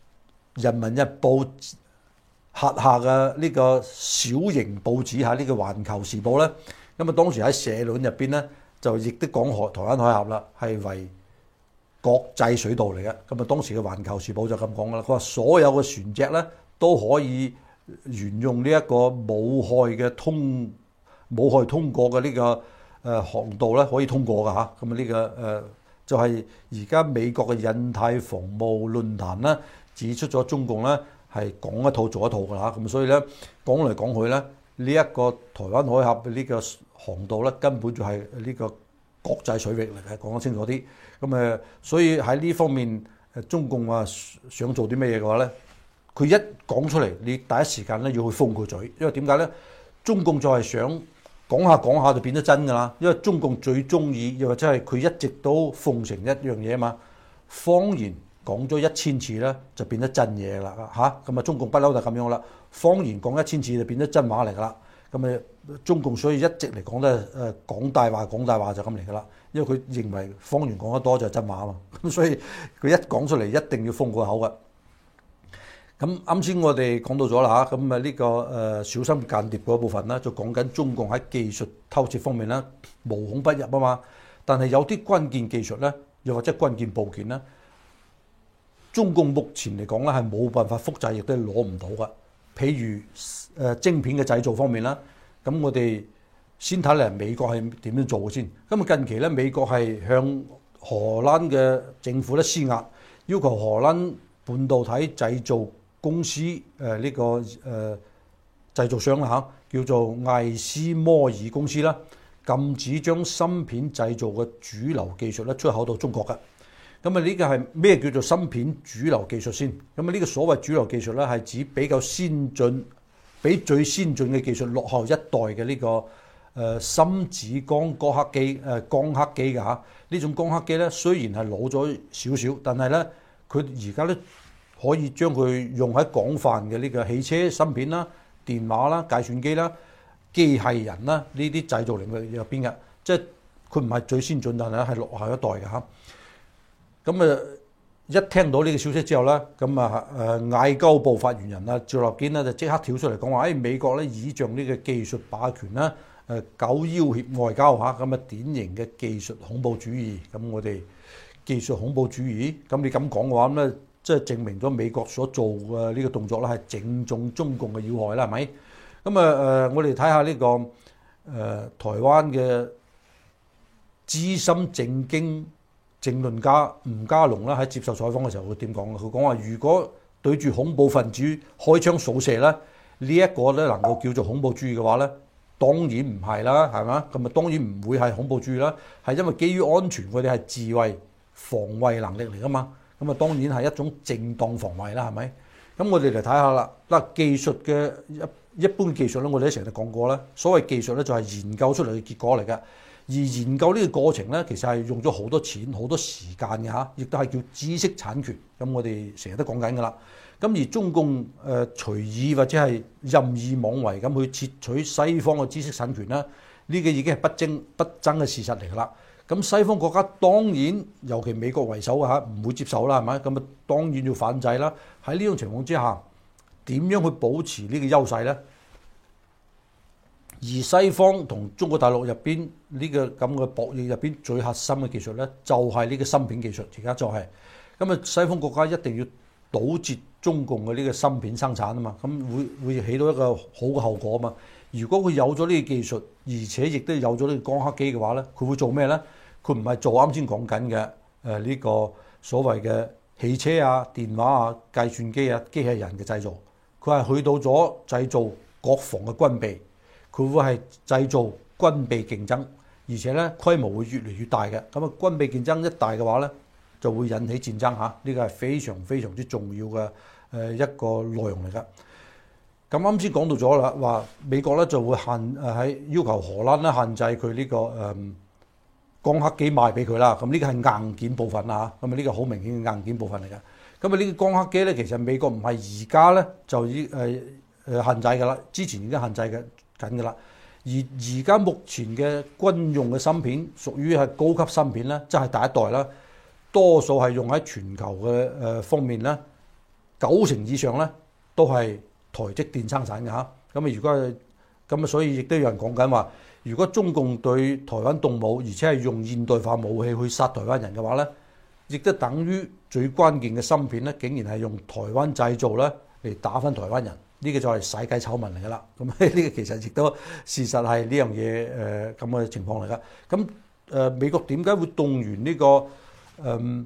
A: 《人民日報》轄下嘅呢個小型報紙嚇，呢、這個《環球時報》咧，咁啊當時喺社論入邊咧，就亦都講海台灣海峽啦，係為國際水道嚟嘅。咁啊當時嘅《環球時報》就咁講啦，佢話所有嘅船隻咧都可以沿用呢一個無害嘅通。冇可以通過嘅呢個誒航道咧，可以通過㗎嚇。咁啊呢個誒、呃、就係而家美國嘅印太防務論壇咧，指出咗中共咧係講一套做一套㗎啦。咁所以咧講嚟講去咧，呢、這、一個台灣海峽嘅呢個航道咧，根本就係呢個國際水域嚟嘅，講得清楚啲。咁誒，所以喺呢方面誒，中共話想做啲咩嘢嘅話咧，佢一講出嚟，你第一時間咧要去封佢嘴，因為點解咧？中共就係想。講下講下就變得真㗎啦，因為中共最中意，又或者係佢一直都奉承一樣嘢啊嘛。謊言講咗一千次咧，就變得真嘢啦嚇。咁啊，中共不嬲就咁樣啦。謊言講一千次就變得真話嚟㗎啦。咁啊，中共所以一直嚟講咧，誒講大話講大話就咁嚟㗎啦。因為佢認為謊言講得多就係真話啊嘛。咁所以佢一講出嚟一定要封個口㗎。咁啱先我哋講到咗啦嚇，咁啊呢個誒小心間諜嗰部分啦，就講緊中共喺技術偷竊方面咧無孔不入啊嘛。但係有啲關鍵技術咧，又或者關鍵部件咧，中共目前嚟講咧係冇辦法複製，亦都係攞唔到噶。譬如誒晶片嘅製造方面啦，咁我哋先睇嚟美國係點樣做嘅先。咁啊近期咧，美國係向荷蘭嘅政府咧施壓，要求荷蘭半導體製造公司誒呢、這個誒、呃、製造商啦嚇，叫做艾斯摩爾公司啦，禁止將芯片製造嘅主流技術咧出口到中國嘅。咁啊呢個係咩叫做芯片主流技術先？咁啊呢個所謂主流技術咧係指比較先進、比最先進嘅技術落後一代嘅呢、這個誒、呃、深紫光光刻機誒、呃、光刻機嘅嚇。呢種光刻機咧雖然係老咗少少，但係咧佢而家咧。可以將佢用喺廣泛嘅呢個汽車芯片啦、電話啦、計算機啦、機械人啦呢啲製造領域入邊嘅，即係佢唔係最先進，但係係落後一代嘅嚇。咁啊，一聽到呢個消息之後咧，咁啊誒外交部發言人啊趙立堅咧就即刻跳出嚟講話，誒美國咧倚仗呢個技術霸權啦，誒搞要挾外交嚇，咁啊典型嘅技術恐怖主義。咁我哋技術恐怖主義，咁你咁講嘅話咧？即係證明咗美國所做嘅呢個動作咧，係正中中共嘅要害啦，係咪？咁啊誒，我哋睇下呢個誒、呃、台灣嘅資深政經政論家吳家龍啦喺接受採訪嘅時候會點講？佢講話如果對住恐怖分子開槍掃射咧，呢一個咧能夠叫做恐怖主義嘅話咧，當然唔係啦，係嘛？咁啊當然唔會係恐怖主義啦，係因為基於安全，佢哋係自衛防衛能力嚟噶嘛。咁啊當然係一種正當防衛啦，係咪？咁我哋嚟睇下啦。嗱，技術嘅一一般技術咧，我哋都成日講過啦。所謂技術咧就係研究出嚟嘅結果嚟嘅，而研究呢個過程咧，其實係用咗好多錢、好多時間嘅嚇，亦都係叫知識產權。咁我哋成日都講緊噶啦。咁而中共誒隨意或者係任意妄為咁去竊取西方嘅知識產權啦，呢個已經係不爭不爭嘅事實嚟噶啦。咁西方國家當然，尤其美國為首嘅嚇，唔會接受啦，係咪？咁啊當然要反制啦。喺呢種情況之下，點樣去保持呢個優勢呢？而西方同中國大陸入邊呢個咁嘅博弈入邊最核心嘅技術呢，就係呢個芯片技術。而家就係咁啊，西方國家一定要堵截中共嘅呢個芯片生產啊嘛，咁會會起到一個好嘅後果啊嘛。如果佢有咗呢個技術，而且亦都有咗呢個光刻機嘅話咧，佢會做咩咧？佢唔係做啱先講緊嘅誒呢個所謂嘅汽車啊、電話啊、計算機啊、機器人嘅製造，佢係去到咗製造國防嘅軍備，佢會係製造軍備競爭，而且咧規模會越嚟越大嘅。咁啊，軍備競爭一大嘅話咧，就會引起戰爭嚇，呢個係非常非常之重要嘅誒一個內容嚟㗎。咁啱先講到咗啦，話美國咧就會限誒喺要求荷蘭咧限制佢呢個誒光刻機賣俾佢啦。咁呢個係硬件部分啦嚇，咁啊呢個好明顯嘅硬件部分嚟㗎。咁啊呢個光刻機咧，其實美國唔係而家咧就已誒誒限制㗎啦，之前已經限制嘅緊㗎啦。而而家目前嘅軍用嘅芯片屬於係高級芯片咧，即係第一代啦。多數係用喺全球嘅誒方面咧，九成以上咧都係台積電生產嘅嚇。咁啊，如果係咁啊，所以亦都有人講緊話，如果中共對台灣動武，而且係用現代化武器去殺台灣人嘅話咧，亦都等於最關鍵嘅芯片咧，竟然係用台灣製造咧嚟打返台灣人。呢個就係世界醜聞嚟㗎啦。咁呢個其實亦都事實係呢樣嘢誒咁嘅情況嚟㗎。咁誒美國點解會動員呢個？誒、嗯、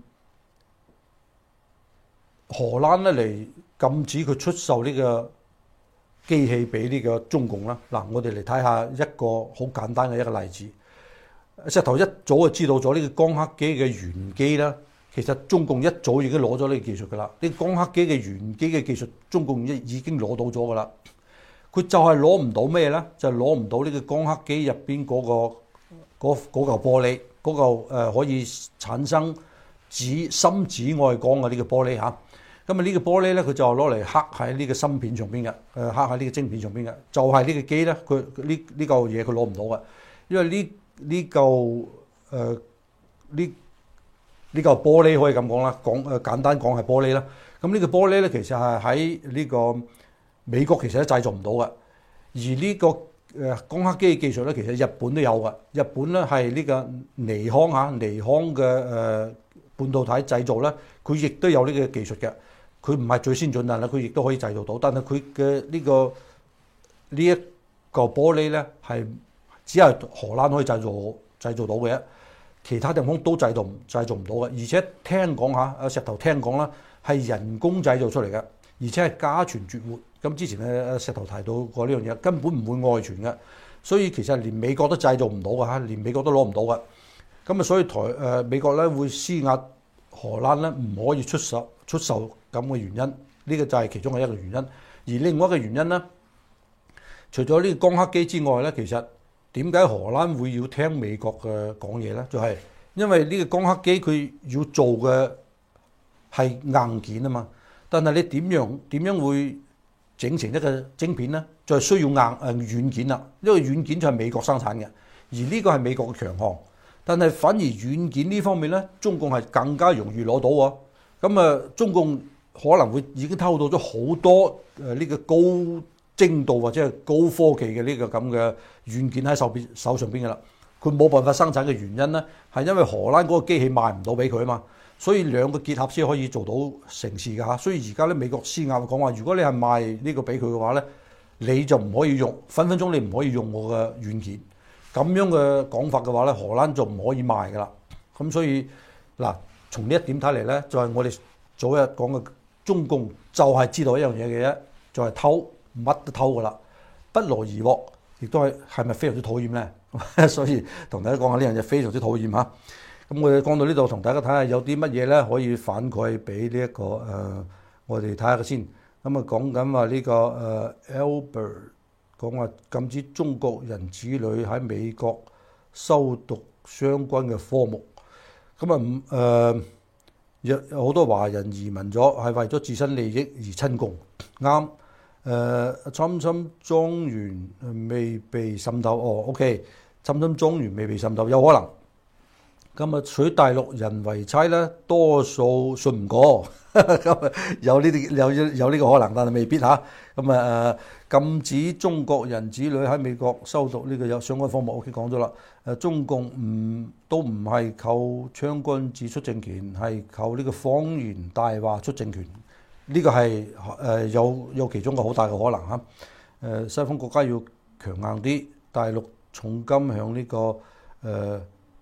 A: 荷蘭咧嚟禁止佢出售呢個機器俾呢個中共啦。嗱，我哋嚟睇下一個好簡單嘅一個例子。石頭一早就知道咗呢個光刻機嘅原機啦。其實中共一早已經攞咗呢個技術㗎啦。呢個光刻機嘅原機嘅技術，中共已已經攞到咗㗎啦。佢就係攞唔到咩咧？就係攞唔到呢個光刻機入邊嗰個嗰嗰嚿玻璃。嗰個誒可以產生紫深紫外光嘅呢個玻璃嚇，咁啊呢個玻璃咧佢就攞嚟刻喺呢個芯片上邊嘅，誒刻喺呢個晶片上邊嘅，就係呢個機咧，佢呢呢嚿嘢佢攞唔到嘅，因為呢呢嚿誒呢呢嚿玻璃可以咁講啦，講誒簡單講係玻璃啦。咁呢個玻璃咧其實係喺呢個美國其實都製造唔到嘅，而呢個誒光刻機嘅技術咧，其實日本都有嘅。日本咧係呢個尼康嚇，尼康嘅誒半導體製造咧，佢亦都有呢個技術嘅。佢唔係最先進，但係佢亦都可以製造到。但係佢嘅呢個呢一個玻璃咧，係只係荷蘭可以製造製造到嘅，其他地方都製造製造唔到嘅。而且聽講嚇，阿石頭聽講啦，係人工製造出嚟嘅，而且係家傳絕活。咁之前咧，石頭提到過呢樣嘢，根本唔會外傳嘅，所以其實連美國都製造唔到嘅嚇，連美國都攞唔到嘅。咁啊，所以台誒、呃、美國咧會施壓荷蘭咧唔可以出售出售咁嘅原因，呢、這個就係其中嘅一個原因。而另外一個原因咧，除咗呢個光刻機之外咧，其實點解荷蘭會要聽美國嘅講嘢咧？就係、是、因為呢個光刻機佢要做嘅係硬件啊嘛，但係你點樣點樣會整成一個晶片咧，就係需要硬誒軟件啦。因為軟件就係美國生產嘅，而呢個係美國嘅強項。但係反而軟件呢方面咧，中共係更加容易攞到喎。咁啊，中共可能會已經偷到咗好多誒呢個高精度或者係高科技嘅呢個咁嘅軟件喺手邊手上邊嘅啦。佢冇辦法生產嘅原因咧，係因為荷蘭嗰個機器賣唔到俾佢啊嘛。所以兩個結合先可以做到成事㗎嚇，所以而家咧美國施壓講話，如果你係賣呢個俾佢嘅話咧，你就唔可以用，分分鐘你唔可以用我嘅軟件。咁樣嘅講法嘅話咧，荷蘭就唔可以賣㗎啦。咁所以嗱，從呢一點睇嚟咧，就係、是、我哋早日講嘅中共就係知道一樣嘢嘅啫，就係、是、偷，乜都偷噶啦，不勞而獲，亦都係係咪非常之討厭咧？所以同大家講下呢樣嘢非常之討厭嚇。咁我哋講到呢度，同大家睇下有啲乜嘢咧可以反饋俾呢一個誒、呃，我哋睇下嘅先。咁啊講緊話呢個誒、呃、Albert 講話禁止中國人子女喺美國修讀相關嘅科目。咁啊唔誒有有好多華人移民咗，係為咗自身利益而親共，啱。誒侵侵莊園未被滲透，哦 OK， 侵侵莊園未被滲透有可能。咁啊娶大陸人為妻咧，多數信唔過，咁有呢啲有有呢個可能，但係未必嚇。咁啊誒禁止中國人子女喺美國修讀呢個有相關科目，我已經講咗啦。誒中共唔都唔係靠槍桿子出政權，係靠呢個謊言大話出政權。呢個係誒有有其中嘅好大嘅可能嚇。誒西方國家要強硬啲，大陸重金向呢個誒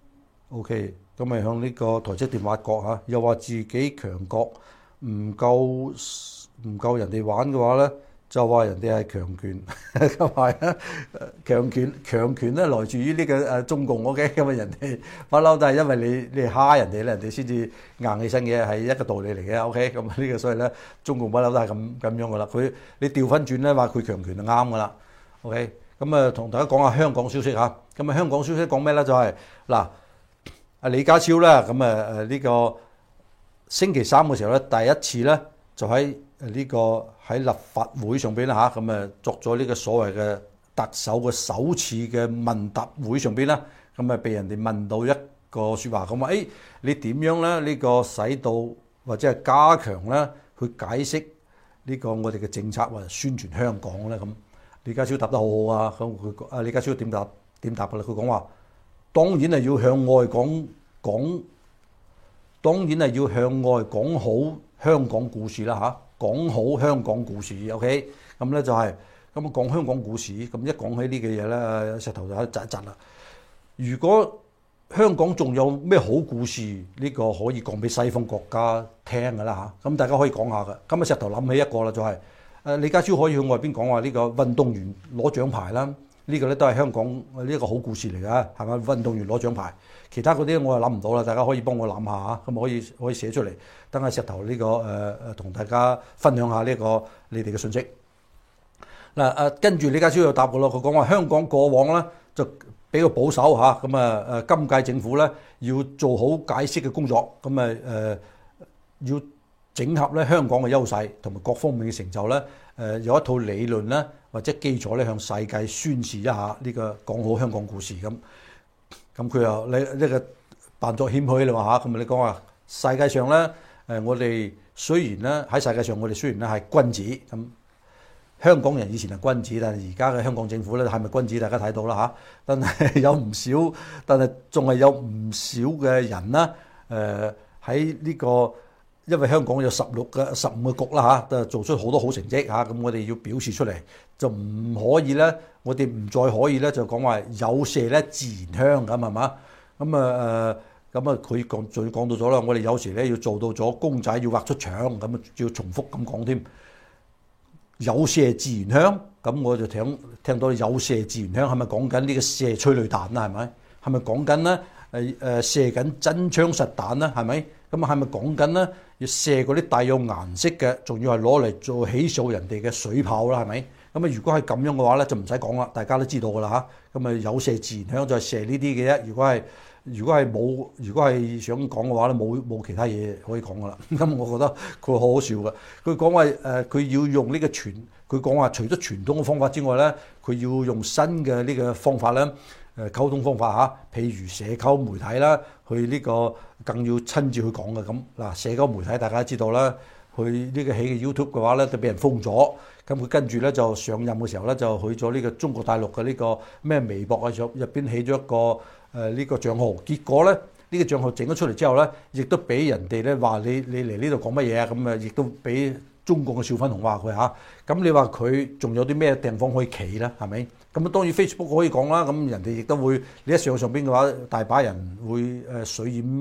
A: OK， 咁咪向呢個台積電挖角嚇，又話自己強國唔夠唔夠人哋玩嘅話咧，就話人哋係強權，咁係啊強權強權咧來自於呢個誒中共 OK， 咁啊人哋不嬲都係因為你你蝦人哋咧，人哋先至硬起身嘅，係一個道理嚟嘅 OK， 咁呢個所以咧中共不嬲都係咁咁樣噶啦，佢你調翻轉咧話佢強權就啱噶啦 OK， 咁啊同大家講下香港消息嚇，咁啊香港消息講咩咧就係、是、嗱。阿李家超咧，咁啊誒呢個星期三嘅時候咧，第一次咧就喺誒呢個喺立法會上邊啦嚇，咁啊作咗呢個所謂嘅特首嘅首次嘅問答會上邊啦，咁啊被人哋問到一個説話，咁話誒你點樣咧呢個使到或者係加強咧去解釋呢個我哋嘅政策或者宣傳香港咧咁？李家超答得好好啊，咁佢阿李家超點答點答㗎啦？佢講話。當然係要向外講講，當然係要向外講好香港故事啦嚇，講好香港故事 OK，咁咧就係咁講香港故事，咁一講起呢嘅嘢咧，石頭就喺度窒一窒啦。如果香港仲有咩好故事，呢個可以講俾西方國家聽㗎啦嚇，咁大家可以講下㗎。咁啊石頭諗起一個啦，就係誒李家超可以向外邊講話呢個運動員攞獎牌啦。呢個咧都係香港呢一個好故事嚟㗎，係咪？運動員攞獎牌，其他嗰啲我又諗唔到啦，大家可以幫我諗下嚇，咁可以可以寫出嚟，等下石頭呢、呢個誒誒同大家分享下呢、呢個你哋嘅信息。嗱誒，跟住李家超又答過咯，佢講話香港過往咧就比較保守嚇，咁啊誒今屆政府咧要做好解釋嘅工作，咁啊誒要整合咧香港嘅優勢同埋各方面嘅成就咧，誒有一套理論咧。或者基礎咧向世界宣示一下呢個講好香港故事咁，咁佢又你呢個扮作謙虛你話嚇，咁你講話世界上咧誒我哋雖然咧喺世界上我哋雖然咧係君子咁，香港人以前係君子，但係而家嘅香港政府咧係咪君子？大家睇到啦嚇，但係有唔少，但係仲係有唔少嘅人啦誒喺呢個。因為香港有十六個、十五個局啦嚇，都做出好多好成績嚇，咁我哋要表示出嚟，就唔可以咧，我哋唔再可以咧就講話有麝咧自然香咁係嘛？咁啊誒，咁啊佢講仲要講到咗啦，我哋有時咧要做到咗公仔要畫出腸，咁啊要重複咁講添。有麝自然香，咁我就聽聽到有麝自然香係咪講緊呢個射催淚彈啊？係咪？係咪講緊咧誒誒射緊真槍實彈咧？係咪？咁啊係咪講緊咧？要射嗰啲帶有顏色嘅，仲要係攞嚟做起訴人哋嘅水炮啦，係咪？咁啊，如果係咁樣嘅話咧，就唔使講啦，大家都知道㗎啦嚇。咁啊，有麝自然香就係射呢啲嘅啫。如果係如果係冇，如果係想講嘅話咧，冇冇其他嘢可以講㗎啦。咁我覺得佢好好笑㗎。佢講話誒，佢、呃、要用呢個傳，佢講話除咗傳統嘅方法之外咧，佢要用新嘅呢個方法咧。誒溝通方法嚇，譬如社交媒體啦，去呢個更要親自去講嘅咁嗱。社交媒體大家都知道啦，去呢個起嘅 YouTube 嘅話咧，就俾人封咗。咁佢跟住咧就上任嘅時候咧，就去咗呢個中國大陸嘅呢個咩微博啊，入入邊起咗一個誒呢、呃這個帳號。結果咧呢、這個帳號整咗出嚟之後咧，亦都俾人哋咧話你你嚟呢度講乜嘢啊？咁啊，亦都俾中國嘅小粉紅話佢嚇。咁你話佢仲有啲咩地方可以企咧？係咪？咁啊，當然 Facebook 可以講啦，咁人哋亦都會你一上上邊嘅話，大把人會誒水淹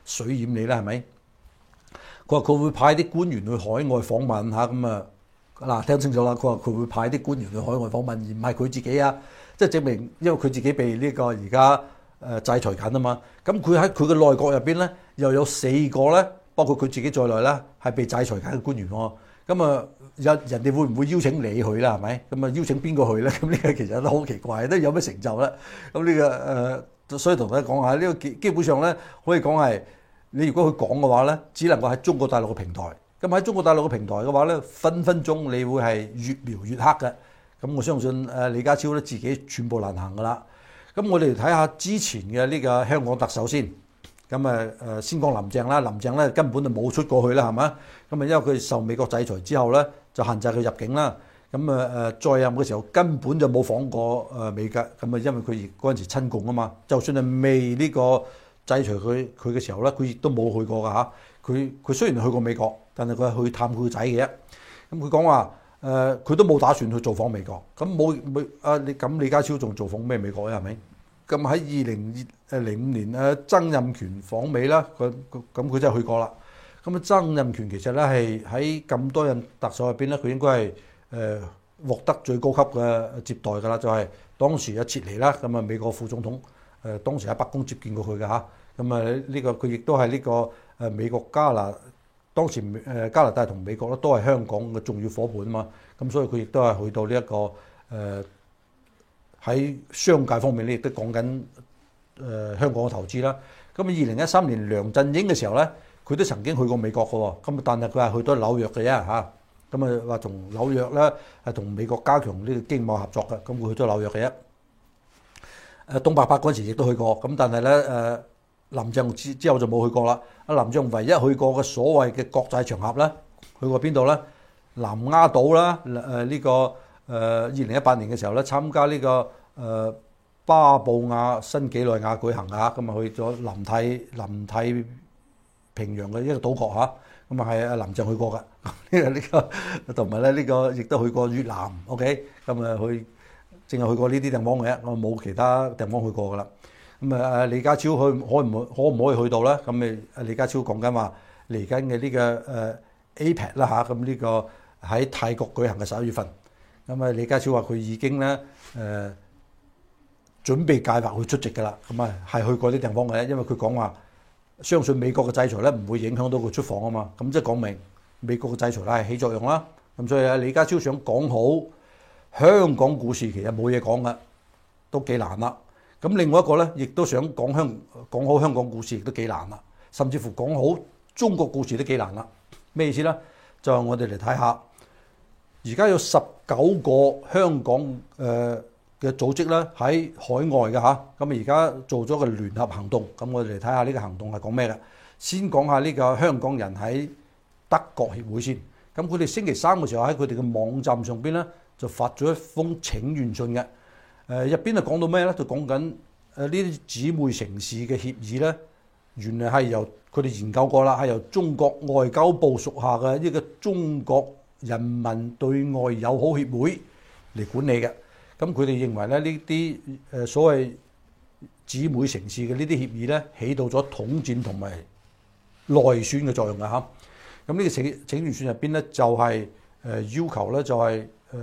A: 水淹你啦，係咪？佢話佢會派啲官員去海外訪問嚇，咁啊嗱聽清楚啦，佢話佢會派啲官員去海外訪問，而唔係佢自己啊，即係證明因為佢自己被呢個而家誒制裁緊啊嘛。咁佢喺佢嘅內閣入邊咧，又有四個咧，包括佢自己在內咧，係被制裁緊嘅官員喎。咁啊，有人哋會唔會邀請你去啦？係咪？咁啊，邀請邊個去咧？咁呢個其實都好奇怪，都有咩成就咧？咁呢個誒，所以同大家講下呢個基基本上咧，可以講係你如果去講嘅話咧，只能夠喺中國大陸嘅平台。咁喺中國大陸嘅平台嘅話咧，分分鐘你會係越描越黑嘅。咁我相信誒李家超咧自己寸步難行噶啦。咁我哋嚟睇下之前嘅呢個香港特首先。咁啊誒先講林鄭啦，林鄭咧根本就冇出過去啦，係嘛？咁啊因為佢受美國制裁之後咧，就限制佢入境啦。咁啊誒在任嘅時候根本就冇訪過誒美國。咁啊因為佢嗰陣時親共啊嘛，就算係未呢個制裁佢佢嘅時候咧，佢亦都冇去過㗎嚇。佢佢雖然去過美國，但係佢係去探佢個仔嘅。咁佢講話誒，佢都冇打算去造訪美國。咁冇冇啊？你咁李家超仲造訪咩美國咧？係咪？咁喺二零誒零五年誒曾蔭權訪美啦，佢咁佢真係去過啦。咁啊曾蔭權其實咧係喺咁多任特首入邊咧，佢應該係誒獲得最高級嘅接待㗎啦，就係、是、當時嘅切尼啦，咁啊美國副總統誒當時喺白宮接見過佢嘅嚇。咁啊呢個佢亦都係呢個誒美國加拿當時誒加拿大同美國咧都係香港嘅重要伙伴啊嘛。咁所以佢亦都係去到呢、這、一個誒。呃喺商界方面咧，亦都講緊誒香港嘅投資啦。咁啊，二零一三年梁振英嘅時候咧，佢都曾經去過美國嘅喎。咁但係佢係去到紐約嘅啫嚇。咁啊話從紐約咧係同美國加強呢個經貿合作嘅。咁佢去咗紐約嘅啫。誒董伯伯嗰陣時亦都去過。咁但係咧誒林鄭之之後就冇去過啦。阿林鄭唯一去過嘅所謂嘅國際場合咧，去過邊度咧？南丫島啦，誒、這、呢個。誒二零一八年嘅時候咧，參加呢、這個誒、呃、巴布亞新幾內亞舉行啊，咁啊去咗臨太臨太平洋嘅一個島國嚇，咁啊係阿林鄭去過㗎，呢個呢個同埋咧呢個亦都去過越南 ，OK，咁啊去淨係去過呢啲地方嘅，我冇其他地方去過㗎啦。咁啊李家超去可唔可可唔可以去到咧？咁咪李家超講緊話嚟緊嘅呢個誒 A P E C 啦嚇，咁呢個喺泰國舉行嘅十一月份。咁啊，李家超話佢已經咧誒、呃、準備計劃去出席㗎啦。咁啊，係去過啲地方嘅，因為佢講話相信美國嘅制裁咧唔會影響到佢出訪啊嘛。咁即係講明美國嘅制裁咧係起作用啦。咁所以啊，李家超想講好香港故事，其實冇嘢講㗎，都幾難啦。咁另外一個咧，亦都想講香講好香港故事，亦都幾難啦。甚至乎講好中國故事都幾難啦。咩意思咧？就係我哋嚟睇下。而家有十九個香港誒嘅組織咧喺海外嘅嚇，咁而家做咗個聯合行動，咁我哋嚟睇下呢個行動係講咩嘅？先講下呢個香港人喺德國協會先，咁佢哋星期三嘅時候喺佢哋嘅網站上邊咧就發咗一封請願信嘅，誒入邊係講到咩咧？就講緊誒呢啲姊妹城市嘅協議咧，原來係由佢哋研究過啦，係由中國外交部屬下嘅呢個中國人民對外友好協會嚟管理嘅。咁佢哋認為咧呢啲誒所謂姊妹城市嘅呢啲協議咧，起到咗統戰同埋內宣嘅作用嘅嚇。咁呢個請請願信入邊咧就係誒要求咧就係誒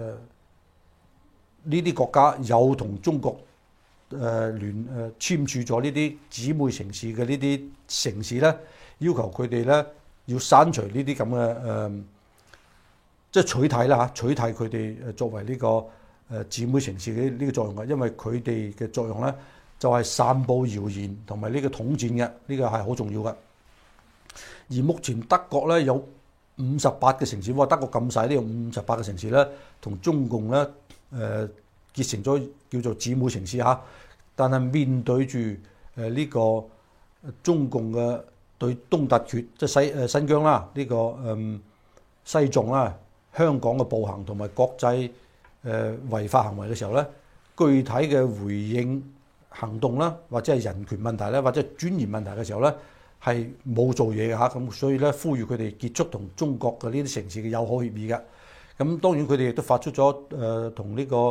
A: 呢啲國家有同中國誒聯誒簽署咗呢啲姊妹城市嘅呢啲城市咧，要求佢哋咧要刪除呢啲咁嘅誒。即係取締啦嚇，取締佢哋誒作為呢個誒姊妹城市嘅呢個作用嘅，因為佢哋嘅作用咧就係散佈謠言同埋呢個統戰嘅，呢個係好重要嘅。而目前德國咧有五十八個城市，哇！德國咁細，呢有五十八個城市咧同中共咧誒結成咗叫做姊妹城市嚇，但係面對住誒呢個中共嘅對東突厥，即係西誒新疆啦，呢個誒西藏啦。香港嘅暴行同埋國際誒違法行為嘅時候咧，具體嘅回應行動啦，或者係人權問題咧，或者係尊嚴問題嘅時候咧，係冇做嘢嘅嚇。咁所以咧，呼籲佢哋結束同中國嘅呢啲城市嘅友好協議嘅。咁當然佢哋亦都發出咗誒同呢個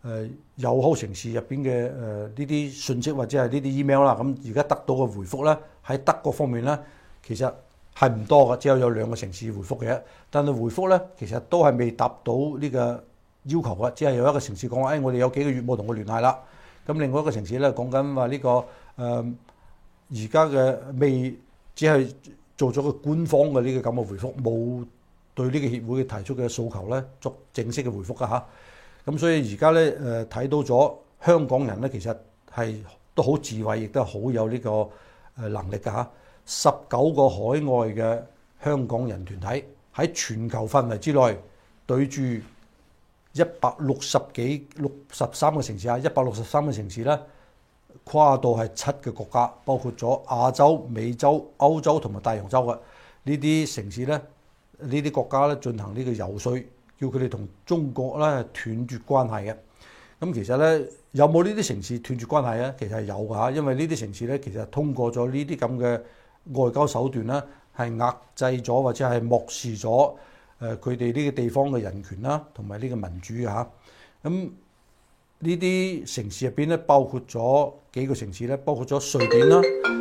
A: 誒友好城市入邊嘅誒呢啲信息或者係呢啲 email 啦。咁而家得到嘅回覆咧，喺德國方面咧，其實係唔多嘅，只有有兩個城市回覆嘅。但係回覆咧，其實都係未達到呢個要求嘅，只係有一個城市講話，誒我哋有幾個月冇同佢聯繫啦。咁另外一個城市咧講緊話呢個誒而家嘅未，只係做咗個官方嘅呢個咁嘅回覆，冇對呢個協會提出嘅訴求咧作正式嘅回覆㗎嚇。咁所以而家咧誒睇到咗香港人咧，其實係都好智慧，亦都好有呢個誒能力㗎嚇。十九個海外嘅香港人團體喺全球範圍之內對住一百六十幾六十三個城市啊，一百六十三個城市咧，跨度係七個國家，包括咗亞洲、美洲、歐洲同埋大洋洲嘅呢啲城市咧，呢啲國家咧進行呢個遊說，叫佢哋同中國咧斷絕關係嘅。咁其實咧有冇呢啲城市斷絕關係咧？其實係有㗎嚇，因為呢啲城市咧其實通過咗呢啲咁嘅外交手段咧，係壓制咗或者係漠視咗誒佢哋呢個地方嘅人權啦，同埋呢個民主嚇。咁呢啲城市入邊咧，包括咗幾個城市咧，包括咗瑞典啦。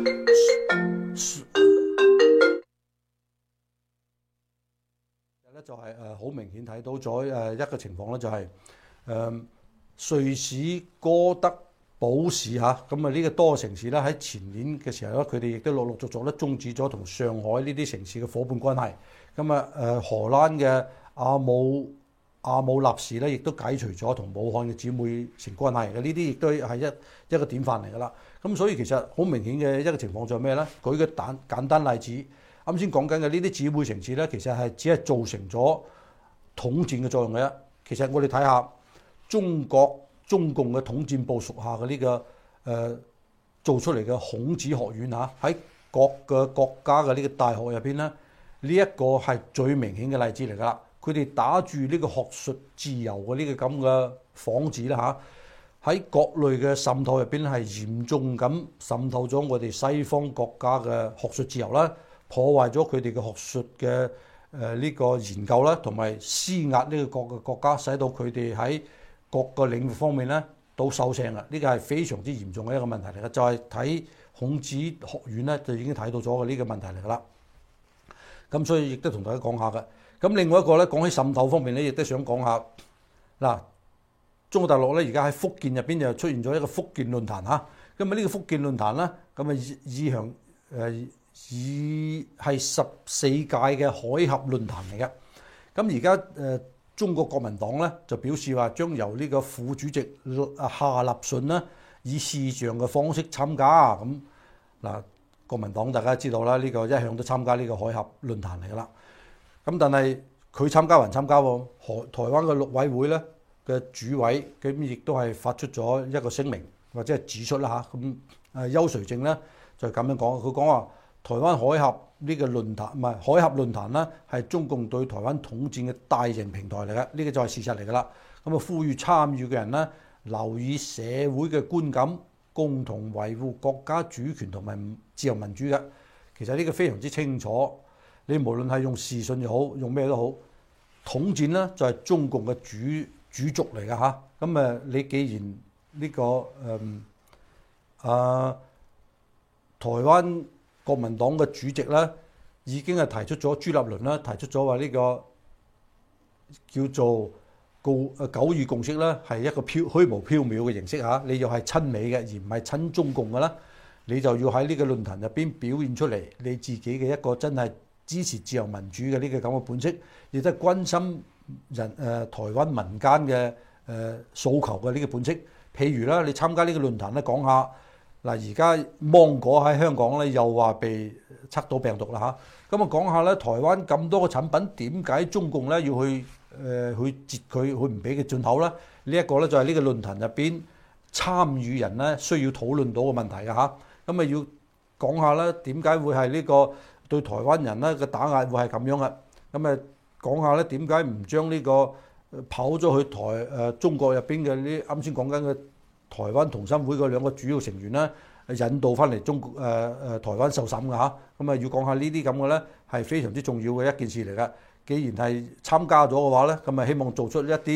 A: 咧就係誒好明顯睇到咗誒一個情況咧，就係誒瑞士哥德堡市嚇，咁啊呢個多個城市咧喺前年嘅時候咧，佢哋亦都陸陸續續咧終止咗同上海呢啲城市嘅伙伴關係。咁啊誒荷蘭嘅阿姆阿姆納市咧，亦都解除咗同武漢嘅姊妹城關係嘅。呢啲亦都係一一個典範嚟㗎啦。咁所以其實好明顯嘅一個情況就係咩咧？舉個簡簡單例子，啱先講緊嘅呢啲姊妹城市咧，其實係只係造成咗統戰嘅作用嘅啫。其實我哋睇下中國中共嘅統戰部屬下嘅呢、這個誒、呃、做出嚟嘅孔子學院嚇，喺各個國家嘅呢個大學入邊咧，呢、這、一個係最明顯嘅例子嚟㗎啦。佢哋打住呢個學術自由嘅呢個咁嘅幌子啦嚇，喺各類嘅滲透入邊係嚴重咁滲透咗我哋西方國家嘅學術自由啦，破壞咗佢哋嘅學術嘅誒呢個研究啦，同埋施壓呢個各個國家，使到佢哋喺各個領域方面咧都收聲啦。呢個係非常之嚴重嘅一個問題嚟嘅，就係、是、睇孔子學院咧就已經睇到咗嘅呢個問題嚟㗎啦。咁所以亦都同大家講下嘅。咁另外一個咧，講起滲透方面咧，亦都想講下嗱，中國大陸咧而家喺福建入邊就出現咗一個福建論壇嚇。咁啊呢個福建論壇咧，咁啊意向誒以係十四屆嘅海峽論壇嚟嘅。咁而家誒中國國民黨咧就表示話將由呢個副主席夏立順咧以視像嘅方式參加。咁嗱，國民黨大家知道啦，呢個一向都參加呢個海峽論壇嚟㗎啦。咁但係佢參加還參加喎，台台灣嘅陸委會咧嘅主委咁亦都係發出咗一個聲明，或者係指出啦嚇。咁誒邱垂正咧就係咁樣講，佢講話台灣海峽呢個論壇唔係海峽論壇啦，係中共對台灣統戰嘅大型平台嚟嘅，呢個就係事實嚟㗎啦。咁啊，呼籲參與嘅人咧留意社會嘅觀感，共同維護國家主權同埋自由民主嘅。其實呢個非常之清楚。你無論係用視訊又好，用咩都好，統戰咧就係中共嘅主主軸嚟㗎嚇。咁誒，你既然呢、這個誒、嗯、啊台灣國民黨嘅主席咧已經係提出咗朱立倫啦，提出咗話呢個叫做告誒九二共識咧，係一個飄虛無縹緲嘅形式嚇。你又係親美嘅，而唔係親中共嘅啦，你就要喺呢個論壇入邊表現出嚟你自己嘅一個真係支持自由民主嘅呢個咁嘅本色，亦都係關心人誒、呃、台灣民間嘅誒訴求嘅呢個本色。譬如啦，你參加呢個論壇咧，講下嗱，而家芒果喺香港咧又話被測到病毒啦嚇，咁啊講下咧台灣咁多個產品點解中共咧要去誒、呃、去截佢，去唔俾佢進口咧？呢、這、一個咧就係呢個論壇入邊參與人咧需要討論到嘅問題嘅嚇，咁啊要講下咧點解會係呢、這個對台灣人咧嘅打壓會係咁樣嘅，咁誒講下咧點解唔將呢個跑咗去台誒、呃、中國入邊嘅呢啱先講緊嘅台灣同心會嗰兩個主要成員咧引導翻嚟中國誒誒、呃、台灣受審嘅嚇，咁啊要講下呢啲咁嘅咧係非常之重要嘅一件事嚟㗎。既然係參加咗嘅話咧，咁啊希望做出一啲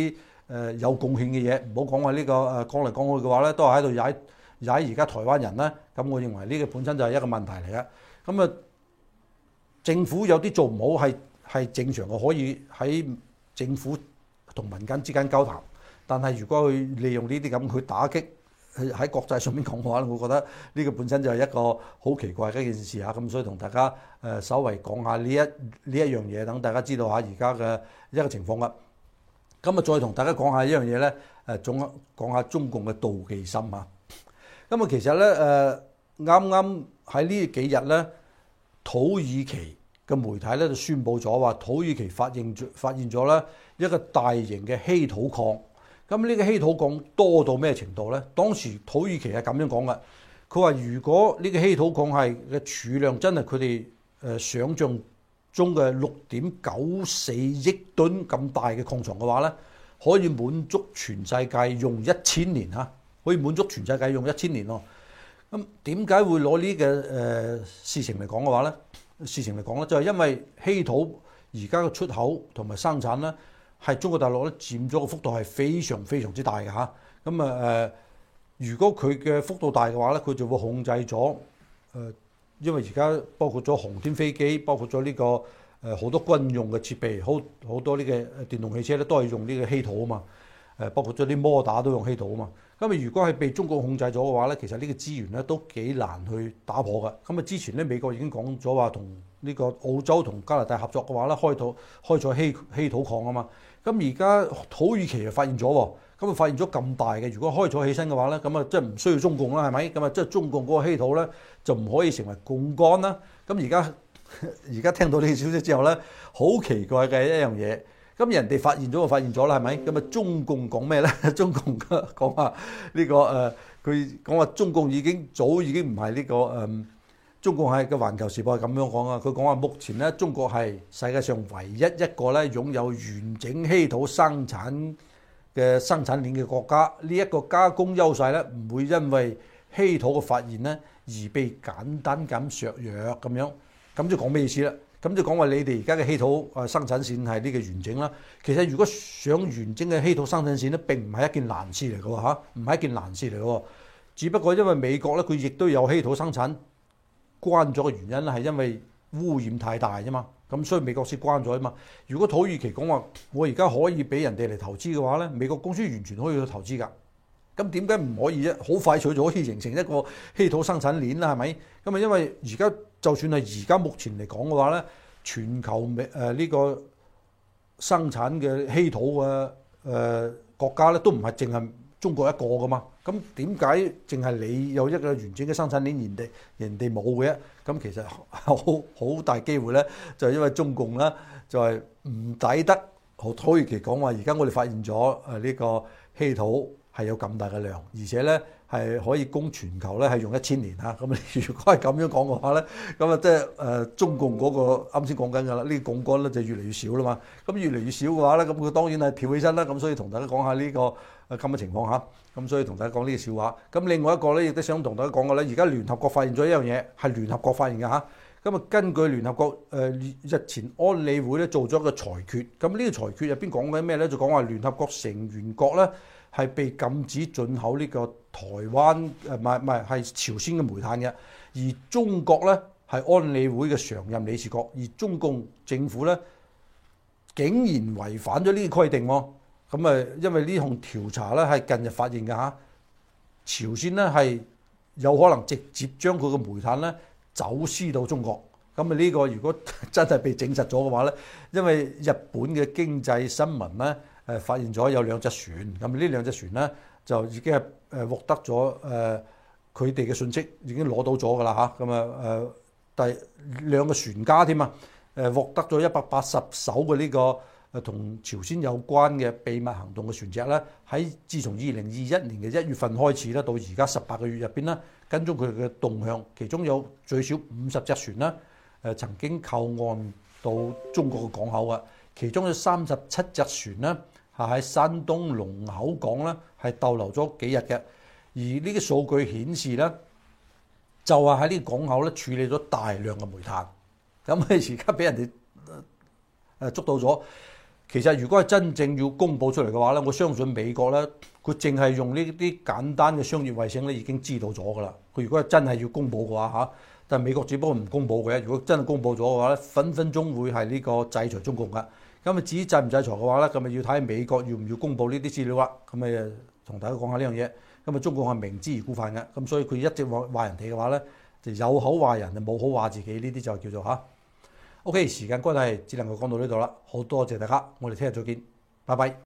A: 誒有貢獻嘅嘢，唔好講話呢個誒講嚟講去嘅話咧，都係喺度踩踩而家台灣人咧。咁我認為呢個本身就係一個問題嚟嘅。咁啊，政府有啲做唔好係係正常嘅，可以喺政府同民間之間交談。但係如果佢利用呢啲咁去打擊喺國際上面講嘅話，我覺得呢個本身就係一個好奇怪嘅一件事嚇。咁所以同大家誒稍微講下呢一呢一樣嘢，等大家知道下而家嘅一個情況啦。咁啊，再同大家講下一樣嘢咧，誒總講下中共嘅妒忌心啊。咁啊，其實咧誒啱啱喺呢幾日咧，土耳其嘅媒體咧就宣布咗話，土耳其發現發現咗咧一個大型嘅稀土礦。咁呢個稀土礦多到咩程度咧？當時土耳其係咁樣講嘅，佢話如果呢個稀土礦係嘅儲量真係佢哋誒想象中嘅六點九四億噸咁大嘅礦床嘅話咧，可以滿足全世界用一千年嚇，可以滿足全世界用一千年咯。咁點解會攞呢個誒事情嚟講嘅話咧？事情嚟講咧，就係因為稀土而家嘅出口同埋生產咧，係中國大陸咧佔咗個幅度係非常非常之大嘅嚇。咁啊誒，如果佢嘅幅度大嘅話咧，佢就會控制咗誒。呃因為而家包括咗航天飛機，包括咗呢個誒好多軍用嘅設備，好好多呢個電動汽車咧都係用呢個稀土啊嘛。誒包括咗啲摩打都用稀土啊嘛。咁啊，如果係被中國控制咗嘅話咧，其實呢個資源咧都幾難去打破嘅。咁啊，之前咧美國已經講咗話同呢個澳洲同加拿大合作嘅話咧，開土開採稀稀土礦啊嘛。咁而家土耳其又發現咗喎。咁啊，發現咗咁大嘅，如果開採起身嘅話咧，咁啊即係唔需要中共啦，係咪？咁啊即係中共嗰個稀土咧就唔可以成為槓桿啦。咁而家而家聽到呢個消息之後咧，好奇怪嘅一樣嘢。咁人哋發現咗就發現咗啦，係咪？咁啊中共講咩咧？中共講話呢個誒，佢講話中共已經早已經唔係呢個誒、嗯，中共係個《環球時報》係咁樣講啊。佢講話目前咧，中國係世界上唯一一個咧擁有完整稀土生產嘅生產鏈嘅國家，呢、這、一個加工優勢咧，唔會因為稀土嘅發現咧而被簡單咁削弱咁樣。咁就講咩意思啦？咁就講話你哋而家嘅稀土誒生產線係呢個完整啦。其實如果想完整嘅稀土生產線咧，並唔係一件難事嚟嘅喎嚇，唔係一件難事嚟嘅喎。只不過因為美國咧，佢亦都有稀土生產關咗嘅原因咧，係因為污染太大啫嘛。咁所以美國先關咗啊嘛。如果土耳其講話我而家可以俾人哋嚟投資嘅話咧，美國公司完全可以去投資㗎。咁點解唔可以啫？好快脆就可以形成一個稀土生產鏈啦，係咪？咁啊，因為而家就算係而家目前嚟講嘅話咧，全球誒呢個生產嘅稀土嘅誒國家咧，都唔係淨係中國一個㗎嘛。咁點解淨係你有一個完整嘅生產鏈，人哋人哋冇嘅？咁其實好好大機會咧，就係因為中共咧就係唔抵得同土耳其講話，而家我哋發現咗誒呢個稀土係有咁大嘅量，而且咧係可以供全球咧係用一千年嚇。咁你如果係咁樣講嘅話咧，咁啊即係誒中共嗰個啱先講緊㗎啦，呢個槓桿咧就越嚟越少啦嘛。咁越嚟越少嘅話咧，咁佢當然係跳起身啦。咁所以同大家講下呢個誒咁嘅情況嚇。咁所以同大家講呢個笑話。咁另外一個咧，亦都想同大家講嘅咧，而家聯合國發現咗一樣嘢，係聯合國發現嘅嚇。咁啊，根據聯合國誒日前安理會咧做咗個裁決，咁呢個裁決入邊講緊咩咧？就講話聯合國成員國咧係被禁止進口呢個台灣誒唔係唔係係朝鮮嘅煤炭嘅，而中國咧係安理會嘅常任理事國，而中共政府咧竟然違反咗呢個規定喎。咁誒，因為呢項調查咧係近日發現嘅嚇，朝鮮咧係有可能直接將佢嘅煤炭咧走私到中國。咁啊呢個如果真係被證實咗嘅話咧，因為日本嘅經濟新聞咧誒發現咗有兩隻船，咁呢兩隻船咧就已經係誒獲得咗誒佢哋嘅信息已經攞到咗㗎啦嚇。咁啊誒第兩個船家添啊誒獲得咗一百八十艘嘅呢個誒同朝鮮有關嘅秘密行動嘅船隻咧，喺自從二零二一年嘅一月份開始咧，到而家十八個月入邊咧，跟蹤佢哋嘅動向，其中有最少五十隻船啦，誒曾經靠岸到中國嘅港口啊，其中有三十七隻船咧係喺山東龍口港咧係逗留咗幾日嘅，而呢啲數據顯示咧，就係喺呢個港口咧處理咗大量嘅煤炭，咁啊而家俾人哋誒捉到咗。 其實如果係真正要公佈出嚟嘅話咧，我相信美國咧，佢淨係用呢啲簡單嘅商業衛星咧已經知道咗㗎啦。佢如果係真係要公佈嘅話嚇，但係美國只不過唔公佈嘅。如果真係公佈咗嘅話咧，分分鐘會係呢個制裁中共㗎。咁啊，至於制唔制裁嘅話咧，咁啊要睇美國要唔要公佈呢啲資料啦。咁啊，同大家講下呢樣嘢。咁啊，中共係明知而故犯嘅，咁所以佢一直話話人哋嘅話咧，就有口話人，就冇口話自己，呢啲就叫做嚇。OK，時間關係，只能夠講到呢度啦。好多謝大家，我哋聽日再見，拜拜。